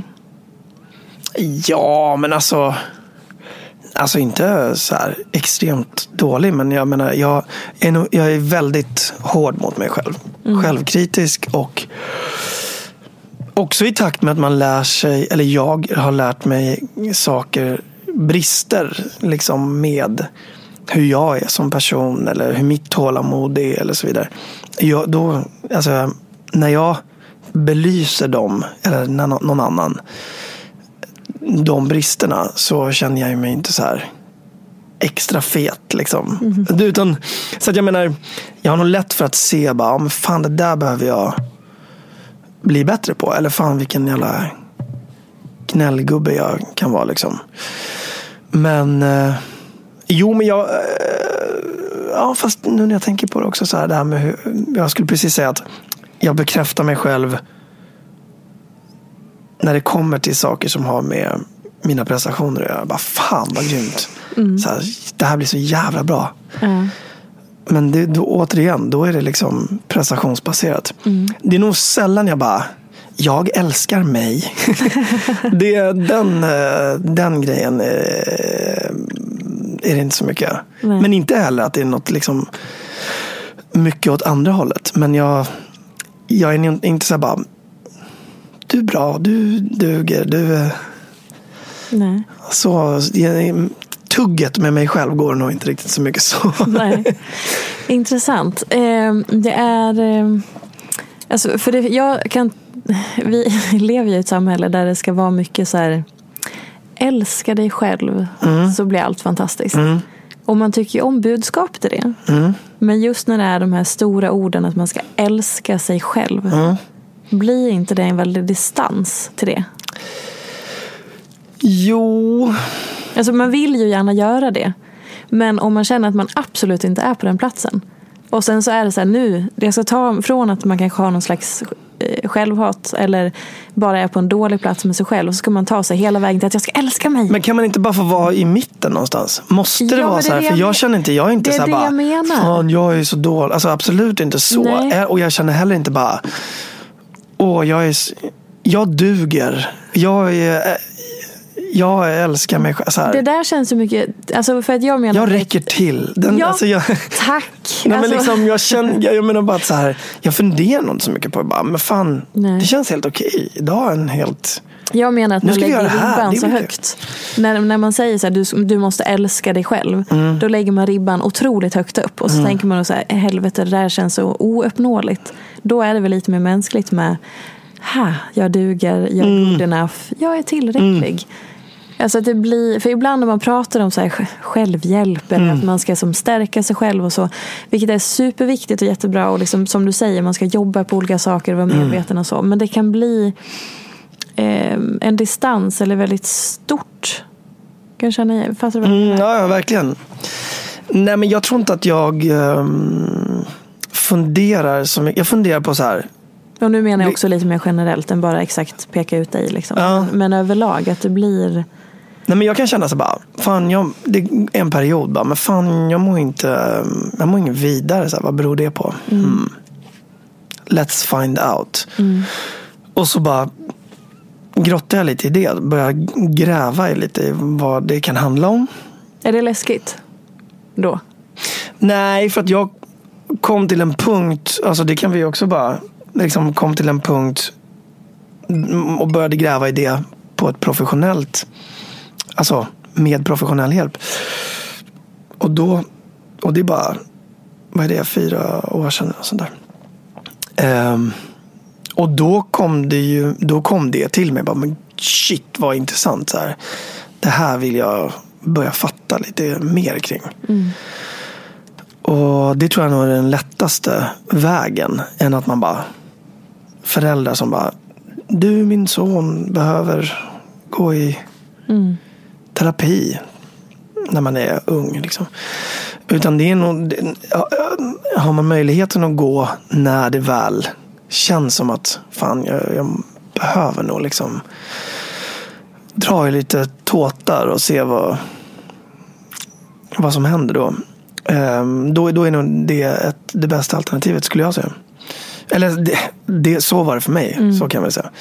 Speaker 5: Ja, men alltså Alltså inte så här extremt dålig, men jag menar, jag är, nog, jag är väldigt hård mot mig själv. Mm. Självkritisk, och också i takt med att man lär sig, eller jag har lärt mig saker, brister liksom med hur jag är som person, eller hur mitt tålamod är, eller så vidare. Jag, då, alltså, när jag belyser dem, eller när någon annan, de bristerna, så känner jag mig inte så här extra fet liksom. Mm. Utan, så att jag menar, jag har nog lätt för att se bara, men fan, det där behöver jag bli bättre på, eller fan vilken jävla gnällgubbe jag kan vara liksom. Men eh, jo, men jag eh, ja, fast nu när jag tänker på det också, så här, det här med hur, jag skulle precis säga att jag bekräftar mig själv när det kommer till saker som har med mina prestationer att göra. Bara, fan vad grymt. Mm. Så här, det här blir så jävla bra. Mm. Men det, då, återigen, då är det liksom prestationsbaserat. Mm. Det är nog sällan jag bara, jag älskar mig. Det är den, den grejen är, är det inte så mycket. Nej. Men inte heller att det är något liksom mycket åt andra hållet. Men jag, jag är inte så här bara, du är bra, du duger, du... Nej. Så tugget med mig själv går nog inte riktigt så mycket så. Nej.
Speaker 4: Intressant. Eh, det är... Eh, alltså, för det, jag kan... Vi lever ju i ett samhälle där det ska vara mycket så här... Älska dig själv, mm. så blir allt fantastiskt. Mm. Och man tycker ju om budskap till det. Mm. Men just när det är de här stora orden att man ska älska sig själv... Mm. Blir inte det en väldig distans till det?
Speaker 5: Jo.
Speaker 4: Alltså man vill ju gärna göra det. Men om man känner att man absolut inte är på den platsen. Och sen så är det så här, nu, jag ska ta från att man kanske har någon slags eh, självhat, eller bara är på en dålig plats med sig själv, och så ska man ta sig hela vägen till att jag ska älska mig.
Speaker 5: Men kan man inte bara få vara i mitten någonstans? Måste det ja, vara det så här? För jag känner inte, jag är inte
Speaker 4: det
Speaker 5: så här
Speaker 4: det
Speaker 5: bara,
Speaker 4: jag menar.
Speaker 5: Jag är så dålig. Alltså absolut inte så. Nej. Och jag känner heller inte bara, åh, jag är, jag duger. Jag är, jag älskar mig själv så här.
Speaker 4: Det där känns så mycket, alltså för att jag menar,
Speaker 5: jag räcker till. Den,
Speaker 4: ja,
Speaker 5: alltså jag,
Speaker 4: tack.
Speaker 5: Nej,
Speaker 4: alltså.
Speaker 5: Men liksom, jag känner, jag, jag menar bara att så här, jag funderar inte så mycket på det, bara, men fan, nej. Det känns helt okej. Idag är en helt...
Speaker 4: Jag menar att man lägger ribban så högt. När, när man säger så här, du, du måste älska dig själv, mm. då lägger man ribban otroligt högt upp. Och så mm. tänker man så här, helvete, det där känns så ouppnåeligt. Då är det väl lite mer mänskligt med, ha, jag duger, jag är mm. good enough, jag är tillräcklig. Mm. Alltså att det blir, för ibland när man pratar om så här självhjälp, eller mm. att man ska som stärka sig själv och så, vilket är superviktigt och jättebra, och liksom, som du säger, man ska jobba på olika saker och vara medveten och så, men det kan bli eh, en distans eller väldigt stort. Kan jag känna, fattar du vad
Speaker 5: mm, ja, ja, verkligen. Nej, men jag tror inte att jag um, funderar som jag funderar på så här.
Speaker 4: Och nu menar jag också lite mer generellt än bara exakt peka ut dig liksom.
Speaker 5: Ja.
Speaker 4: Men överlag att det blir...
Speaker 5: Nej, men jag kan känna så bara, fan, jag, det är en period bara, men fan, jag mår inte, jag mår ingen vidare, så här, vad beror det på? Mm. Mm. Let's find out. Mm. Och så bara grottar jag lite i det, börjar gräva i lite i vad det kan handla om.
Speaker 4: Är det läskigt då?
Speaker 5: Nej, för att jag kom till en punkt, alltså det kan vi också bara, liksom kom till en punkt och började gräva i det på ett professionellt, alltså med professionell hjälp. Och då, och det är bara, vad är det, fyra år sedan och sånt där. Um, och då kom det ju, då kom det till mig bara, men shit vad intressant så här. Det här vill jag börja fatta lite mer kring. Mm. Och det tror jag nog är den lättaste vägen än att man bara, föräldrar som bara, du min son behöver gå i mm. terapi när man är ung liksom. Utan det är nog, har man möjligheten att gå när det väl känns som att fan, jag, jag behöver nog liksom dra i lite tåtar och se vad vad som händer då. Um, då, då är nog det ett, det bästa alternativet, skulle jag säga. Eller det, det, så var det för mig, mm. så kan man säga.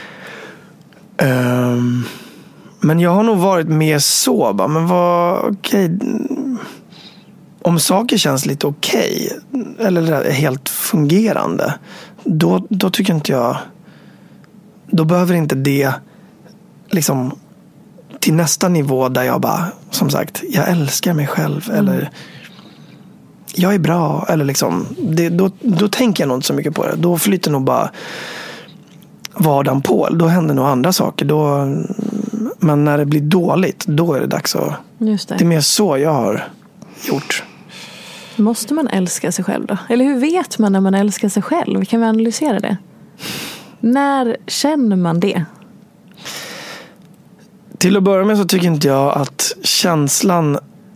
Speaker 5: Um, men jag har nog varit mer så bara, men vad, okej, okay, om saker känns lite okej okay, eller helt fungerande, då, då tycker inte jag, då behöver inte det liksom till nästa nivå där jag bara, som sagt, jag älskar mig själv, mm. eller jag är bra, eller liksom det, då, då tänker jag nog inte så mycket på det. Då flyter nog bara vardagen på. Då händer nog andra saker. Då, men när det blir dåligt, då är det dags att...
Speaker 4: Just det.
Speaker 5: Det är mer så jag har gjort.
Speaker 4: Måste man älska sig själv då? Eller hur vet man när man älskar sig själv? Kan vi analysera det? När känner man det?
Speaker 5: Till att börja med så tycker inte jag att känslan...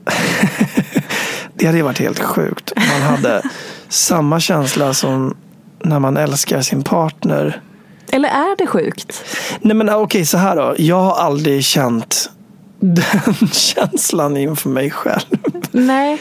Speaker 5: Det hade varit helt sjukt. Man hade samma känsla som när man älskar sin partner.
Speaker 4: Eller är det sjukt?
Speaker 5: Nej, men okej, okay, så här då. Jag har aldrig känt den känslan inför mig själv.
Speaker 4: Nej.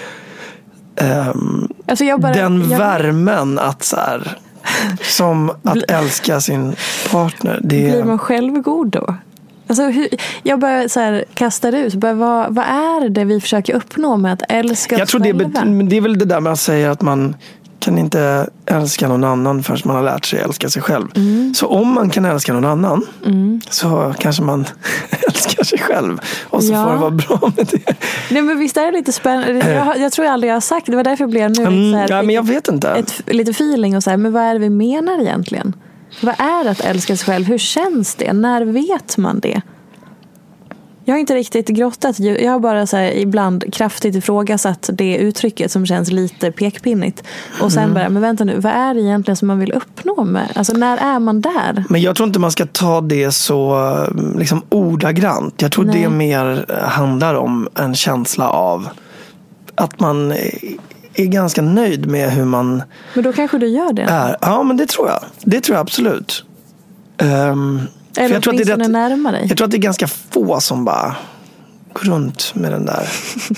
Speaker 5: Um,
Speaker 4: alltså jag bara,
Speaker 5: den
Speaker 4: jag...
Speaker 5: värmen att så här, som att älska sin partner. Det...
Speaker 4: Blir man självgod då? Alltså, hur, jag bara så här, kastar ut. Bara, vad, vad är det vi försöker uppnå med att älska
Speaker 5: jag
Speaker 4: oss
Speaker 5: tror det,
Speaker 4: själva?
Speaker 5: är, det är väl det där med att säga att man kan inte älska någon annan förrän man har lärt sig älska sig själv. Mm. Så om man kan älska någon annan mm. så kanske man älskar sig själv. Och så ja. får det vara bra med det.
Speaker 4: Nej, men visst är det lite spännande. Jag, jag tror aldrig jag har sagt det. Det var därför jag blev nu
Speaker 5: mm,
Speaker 4: så här,
Speaker 5: ja, men jag vet inte.
Speaker 4: Ett, lite feeling och så här, men vad är det vi menar egentligen? Vad är att älska sig själv? Hur känns det? När vet man det? Jag har inte riktigt grottat. Jag har bara så här, ibland kraftigt ifrågasatt det uttrycket som känns lite pekpinnigt. Och sen mm. bara, men vänta nu, vad är det egentligen som man vill uppnå med? Alltså när är man där?
Speaker 5: Men jag tror inte man ska ta det så liksom ordagrant. Jag tror Nej. det mer handlar om en känsla av att man är ganska nöjd med hur man
Speaker 4: Men då kanske du gör det?
Speaker 5: Är. Ja, men det tror jag. Det tror jag absolut. Um,
Speaker 4: Eller
Speaker 5: jag, tror att det är rätt,
Speaker 4: närmare dig.
Speaker 5: jag tror att det är ganska få som bara går runt med den där.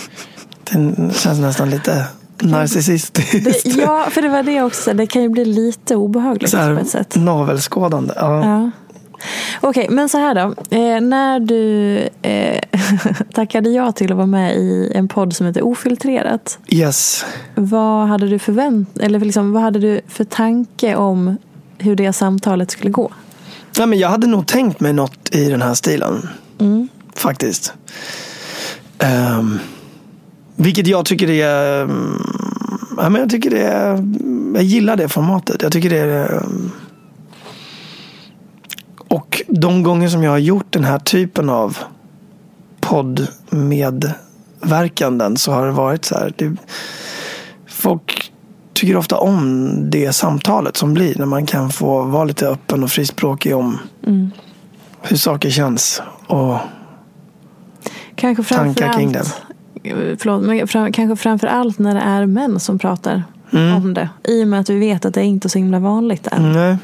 Speaker 5: Den känns nästan lite narcissistiskt.
Speaker 4: Det, ja, för det var det också. Det kan ju bli lite obehagligt
Speaker 5: så här,
Speaker 4: på ett sätt.
Speaker 5: Navelskådande. Ja.
Speaker 4: Ja. Okej, okay, men så här då. Eh, när du eh, tackade ja till att vara med i en podd som heter Ofiltrerat.
Speaker 5: Yes.
Speaker 4: Vad hade du förvänt eller liksom, vad hade du för tanke om hur det samtalet skulle gå?
Speaker 5: Ja, men jag hade nog tänkt mig något i den här stilen. Mm. Faktiskt. Um, vilket jag tycker är... Um, ja, men jag tycker det är... Jag gillar det formatet. Jag tycker det är... Um, och de gånger som jag har gjort den här typen av podd med verkanden så har det varit så här... Det, folk tycker ofta om det samtalet som blir när man kan få vara lite öppen och frispråkig om mm. hur saker känns och
Speaker 4: kanske
Speaker 5: tankar kring det.
Speaker 4: Förlåt, men fram, kanske framför allt när det är män som pratar mm. om det. I och med att vi vet att det är inte så himla vanligt än.
Speaker 5: Nej.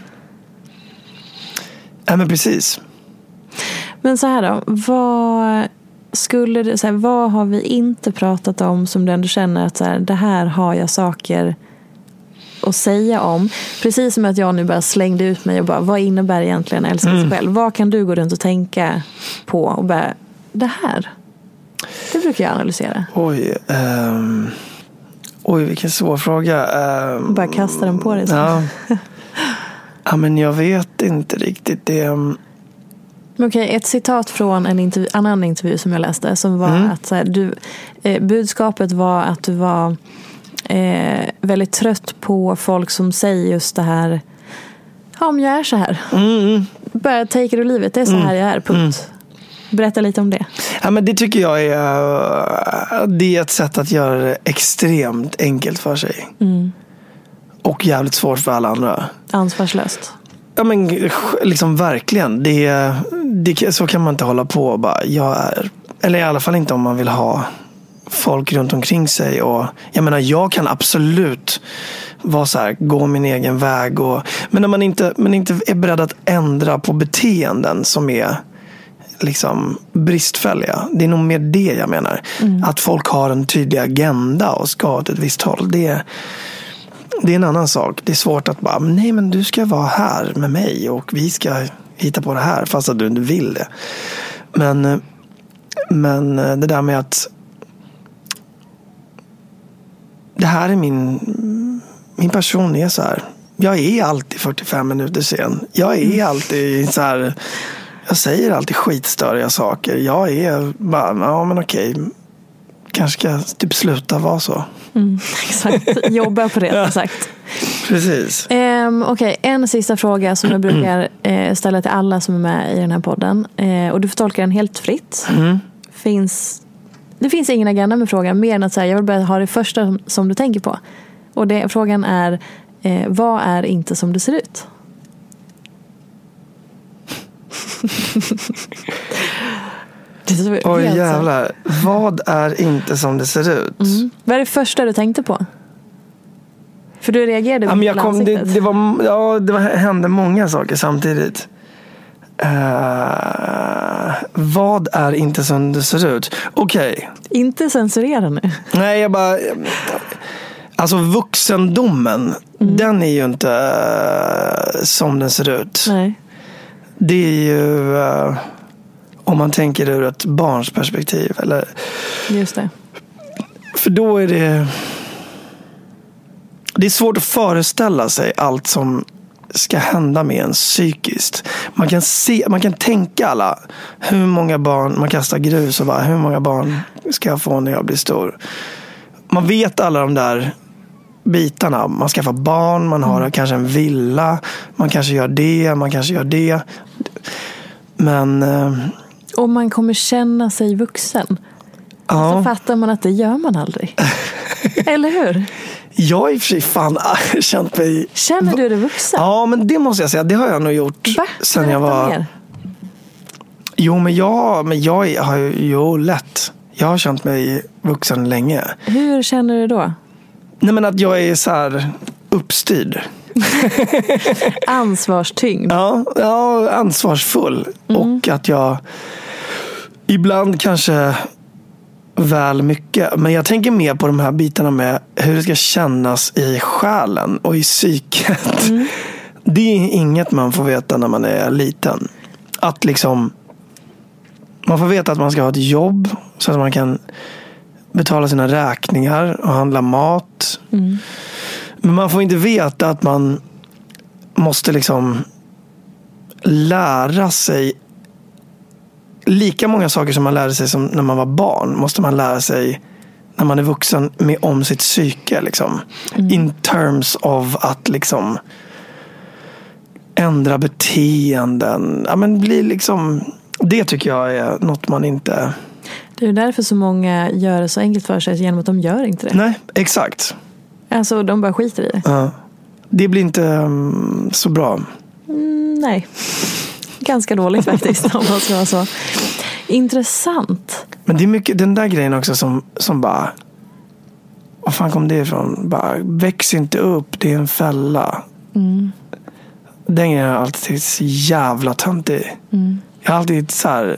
Speaker 5: Ja, men precis.
Speaker 4: Men så här då, vad skulle det, så här, vad har vi inte pratat om som du ändå känner att så här, det här har jag saker att säga om? Precis som att jag nu bara slängde ut mig och bara, vad innebär egentligen älska sig mm. själv? Vad kan du gå runt och tänka på och bara, det här, det brukar jag analysera.
Speaker 5: Oj, um, oj vilken svår fråga. Um,
Speaker 4: bara kasta den på dig.
Speaker 5: Ja. Ja, men jag vet inte riktigt det. Um...
Speaker 4: Okej, okay, ett citat från en intervju, annan intervju som jag läste som var mm. att så här, du, eh, budskapet var att du var eh, väldigt trött på folk som säger just det här, ja men jag är så här.
Speaker 5: Mm.
Speaker 4: Bara take it ur livet, det är så här jag är, punkt. Mm. Berätta lite om det.
Speaker 5: Ja, men det tycker jag är, det är ett sätt att göra det extremt enkelt för sig.
Speaker 4: Mm.
Speaker 5: Och jävligt svårt för alla andra.
Speaker 4: Ansvarslöst.
Speaker 5: Ja, men liksom verkligen. Det, det, så kan man inte hålla på och bara, jag är, eller i alla fall inte om man vill ha folk runt omkring sig. Och jag menar, jag kan absolut vara så här, gå min egen väg. Och, men när man inte, men inte är beredd att ändra på beteenden som är liksom bristfälliga. Det är nog mer det jag menar. Mm. Att folk har en tydlig agenda och ska åt ett visst håll. Det är Det är en annan sak. Det är svårt att bara, nej men du ska vara här med mig och vi ska hitta på det här fast att du inte vill det. Men, men det där med att det här är min, min person är så här. Jag är alltid fyrtiofem minuter sen. Jag är alltid så här, jag säger alltid skitstöriga saker. Jag är bara, ja men okej, kanske ska typ sluta vara så.
Speaker 4: Mm, exakt, jobba på det ja. Sagt.
Speaker 5: Precis.
Speaker 4: um, Okej, okay. En sista fråga som jag brukar uh, ställa till alla som är med i den här podden, uh, och du får tolka den helt fritt.
Speaker 5: Mm.
Speaker 4: finns, Det finns ingen agenda med frågan mer än att säga, jag vill bara ha det första som du tänker på. Och det, frågan är uh, vad är inte som det ser ut?
Speaker 5: Oj jävlar, vad är inte som det ser ut?
Speaker 4: Mm. Vad är det första du tänkte på? För du reagerade
Speaker 5: ja, men jag kom, det, det var ja, det var, hände många saker samtidigt. Uh, vad är inte som det ser ut? Okej. Okay.
Speaker 4: Inte censurera nu.
Speaker 5: Nej, jag bara, alltså vuxendomen, mm. den är ju inte uh, som den ser ut.
Speaker 4: Nej.
Speaker 5: Det är ju uh, om man tänker ur ett barns perspektiv eller,
Speaker 4: just det.
Speaker 5: För då är det det är svårt att föreställa sig allt som ska hända med en psykiskt. Man kan se, man kan tänka alla hur många barn, man kastar grus och bara, hur många barn ska jag få när jag blir stor? Man vet alla de där bitarna. Man skaffar barn, man har mm. kanske en villa, man kanske gör det, man kanske gör det. Men
Speaker 4: och man kommer känna sig vuxen. Ja. Så fattar man att det gör man aldrig. Eller hur?
Speaker 5: Jag har i och för sig fan känt mig...
Speaker 4: Känner du dig vuxen?
Speaker 5: Ja, men det måste jag säga. Det har jag nog gjort.
Speaker 4: Va?
Speaker 5: Sen jag var... Mer? Jo, men jag, men jag har ju lätt. Jag har känt mig vuxen länge.
Speaker 4: Hur känner du då?
Speaker 5: Nej, men att jag är så här uppstyrd.
Speaker 4: Ansvarstyngd.
Speaker 5: Ja, ja, ansvarsfull. Mm. Och att jag ibland kanske väl mycket. Men jag tänker mer på de här bitarna med hur det ska kännas i själen och i psyket. Mm. Det är inget man får veta när man är liten. Att liksom man får veta att man ska ha ett jobb så att man kan betala sina räkningar och handla mat.
Speaker 4: Mm.
Speaker 5: Men man får inte veta att man måste liksom lära sig lika många saker som man lärde sig som när man var barn. Måste man lära sig när man är vuxen med om sitt psyke liksom. Mm. In terms of att liksom ändra beteenden. Ja, men bli liksom, det tycker jag är något man inte...
Speaker 4: Det är därför så många gör det så enkelt för sig genom att de gör inte det.
Speaker 5: Nej, exakt.
Speaker 4: Alltså de bara skiter i det.
Speaker 5: Ja. Det blir inte um, så bra.
Speaker 4: Mm, nej. Ganska dåligt faktiskt om man ska vara så. Intressant.
Speaker 5: Men det är mycket den där grejen också som, som bara vad fan kom det ifrån? Bara, väx inte upp, det är en fälla. Mm. Den grejen har alltid tyckt så jävla töntig. Mm. Jag har alltid så här...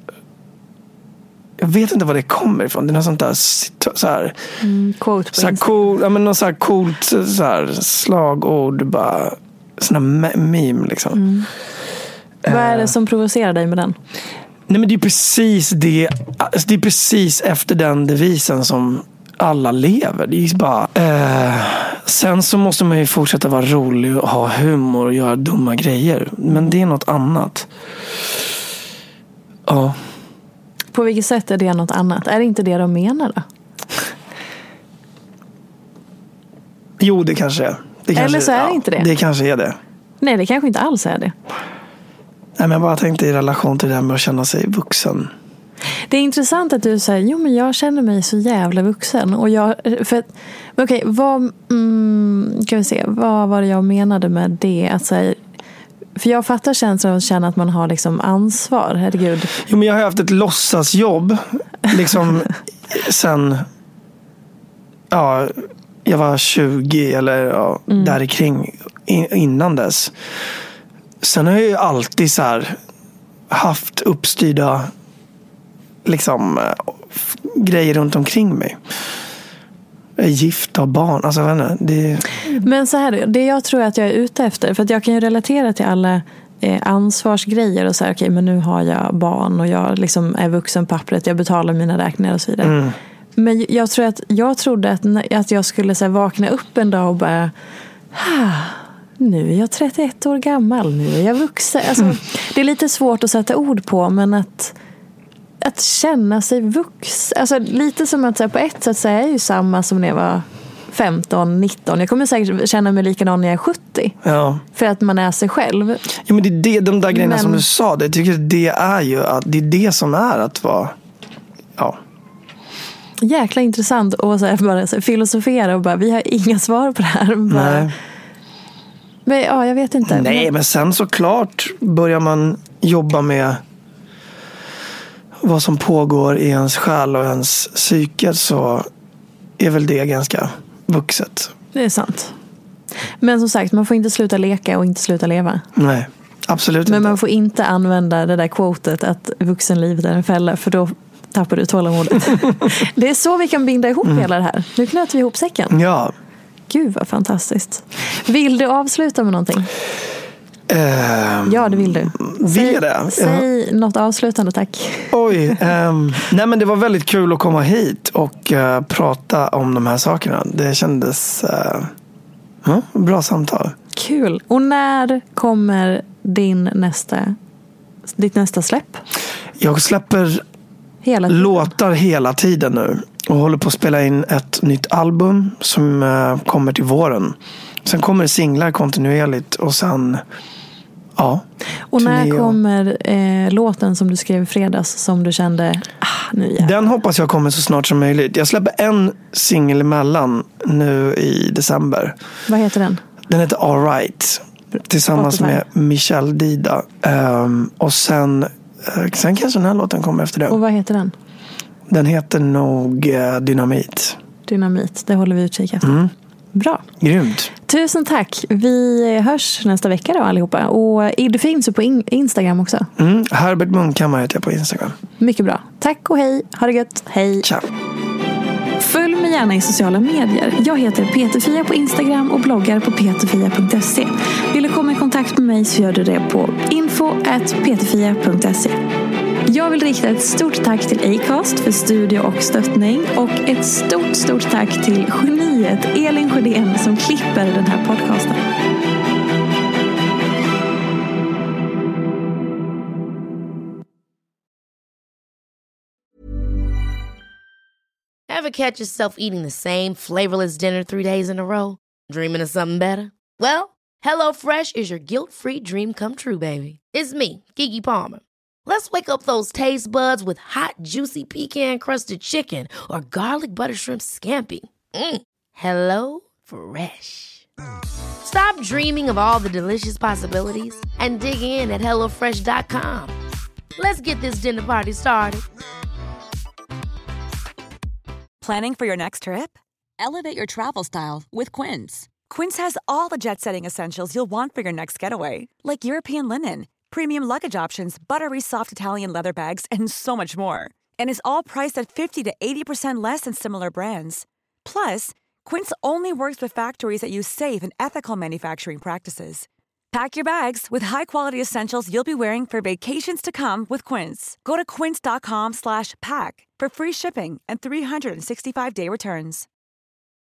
Speaker 5: Jag vet inte var det kommer ifrån. Det är något sånt där så här,
Speaker 4: mm, quote
Speaker 5: så här cool, ja, men något så här coolt så här slagord, bara såna meme liksom.
Speaker 4: Mm. Uh, vad är det som provocerar dig med den?
Speaker 5: Nej, men det är precis det, alltså det är precis efter den devisen som alla lever. Det är bara uh, sen så måste man ju fortsätta vara rolig och ha humor och göra dumma grejer, men det är något annat. Ja. Uh.
Speaker 4: På vilket sätt är det något annat? Är det inte det de menar då?
Speaker 5: Jo, det kanske är. Det kanske,
Speaker 4: eller så är det
Speaker 5: ja,
Speaker 4: inte det.
Speaker 5: Det kanske är det.
Speaker 4: Nej, det kanske inte alls är det.
Speaker 5: Nej, men jag bara tänkte i relation till det här med att känna sig vuxen.
Speaker 4: Det är intressant att du säger, jo men jag känner mig så jävla vuxen. Och jag, för, okej, vad, mm, kan vi se, vad var det jag menade med det? Att säga, för jag fattar känslan av att känna att man har liksom ansvar, herregud.
Speaker 5: Jo, men jag har haft ett låtsasjobb liksom sen ja, jag var tjugo eller ja, mm. där kring innan dess. Sen har jag ju alltid så här haft uppstyrda liksom grejer runt omkring mig. Jag är gift och barn, alltså vänner, det...
Speaker 4: Men så här, det jag tror att jag är ute efter, för att jag kan ju relatera till alla eh, ansvarsgrejer och så här, okej, okay, men nu har jag barn och jag liksom är vuxen pappret, jag betalar mina räkningar och så vidare. Mm. Men jag tror att jag trodde att, att jag skulle så här, vakna upp en dag och bara nu är jag trettioett år gammal, nu är jag vuxen. Alltså, mm. Det är lite svårt att sätta ord på, men att att känna sig vuxen. Alltså lite som att så här, på ett sätt så är jag ju samma som när jag var femton, nitton. Jag kommer säkert känna mig likadan när jag är sjuttio.
Speaker 5: Ja.
Speaker 4: För att man är sig själv.
Speaker 5: Ja, men det är det, de där grejerna
Speaker 4: men...
Speaker 5: som du sa. Det, jag tycker det är ju att det är det som är att vara ja.
Speaker 4: Jäkla intressant att så här, bara så här, filosofera och bara, vi har inga svar på det här. Bara...
Speaker 5: Nej.
Speaker 4: Men ja, jag vet inte.
Speaker 5: Nej, men, men sen såklart börjar man jobba med vad som pågår i ens själ och ens psyke, så är väl det ganska vuxet.
Speaker 4: Det är sant. Men som sagt, man får inte sluta leka och inte sluta leva.
Speaker 5: Nej, absolut
Speaker 4: Men
Speaker 5: inte.
Speaker 4: man får inte använda det där quotet att vuxenlivet är en fälla, för då tappar du tålamodet. Det är så vi kan binda ihop mm. hela det här. Nu knöt vi ihop säcken.
Speaker 5: Ja.
Speaker 4: Gud vad fantastiskt. Vill du avsluta med någonting?
Speaker 5: Um,
Speaker 4: ja, det vill du.
Speaker 5: Vill jag det?
Speaker 4: Säg uh, något avslutande, tack.
Speaker 5: Oj, um, nej men det var väldigt kul att komma hit och uh, prata om de här sakerna. Det kändes uh, uh, bra samtal.
Speaker 4: Kul. Och när kommer din nästa ditt nästa släpp?
Speaker 5: Jag släpper hela låtar hela tiden nu och håller på att spela in ett nytt album som uh, kommer till våren. Sen kommer det singlar kontinuerligt och sen ja.
Speaker 4: Och när kommer eh, låten som du skrev i fredags som du kände ah, nu jävlar.
Speaker 5: Den hoppas jag kommer så snart som möjligt. Jag släpper en singel emellan nu i december.
Speaker 4: Vad heter den?
Speaker 5: Den heter All Right. Tillsammans Spotify. Med Michelle Dida. Um, och sen uh, sen kanske den här låten kommer efter det.
Speaker 4: Och vad heter den?
Speaker 5: Den heter nog uh, Dynamit.
Speaker 4: Dynamit, det håller vi utkik efter. Mm. Bra.
Speaker 5: Grymt.
Speaker 4: Tusen tack. Vi hörs nästa vecka då allihopa. Och du finns ju på in- Instagram också.
Speaker 5: Mm. Herbert Munkhammar heter jag på Instagram.
Speaker 4: Mycket bra. Tack och hej. Ha det gött. Hej.
Speaker 5: Ciao.
Speaker 4: Följ mig gärna i sociala medier. Jag heter Peterfia på Instagram och bloggar på peterfia punkt se. Vill du komma i kontakt med mig så gör du det på info at peterfia punkt se. Jag vill rikta ett stort tack till Acast för studio och stöttning. Och ett stort, stort tack till geniet Elin Sjödén som klipper den här podcasten.
Speaker 6: Ever catch yourself eating the same flavorless dinner three days in a row? Dreaming of something better? Well, HelloFresh is your guilt-free dream come true, baby. It's me, Keke Palmer. Let's wake up those taste buds with hot, juicy pecan-crusted chicken or garlic butter shrimp scampi. Mm. Hello Fresh. Stop dreaming of all the delicious possibilities and dig in at hello fresh dot com. Let's get this dinner party started.
Speaker 1: Planning for your next trip?
Speaker 10: elevate your travel style with Quince.
Speaker 1: Quince has all the jet-setting essentials you'll want for your next getaway, like European linen, premium luggage options, buttery soft Italian leather bags, and so much more. And is all priced at fifty to eighty percent less than similar brands. Plus, Quince only works with factories that use safe and ethical manufacturing practices. Pack your bags with high-quality essentials you'll be wearing for vacations to come with Quince. Go to quince.com slash pack for free shipping and three sixty-five day returns.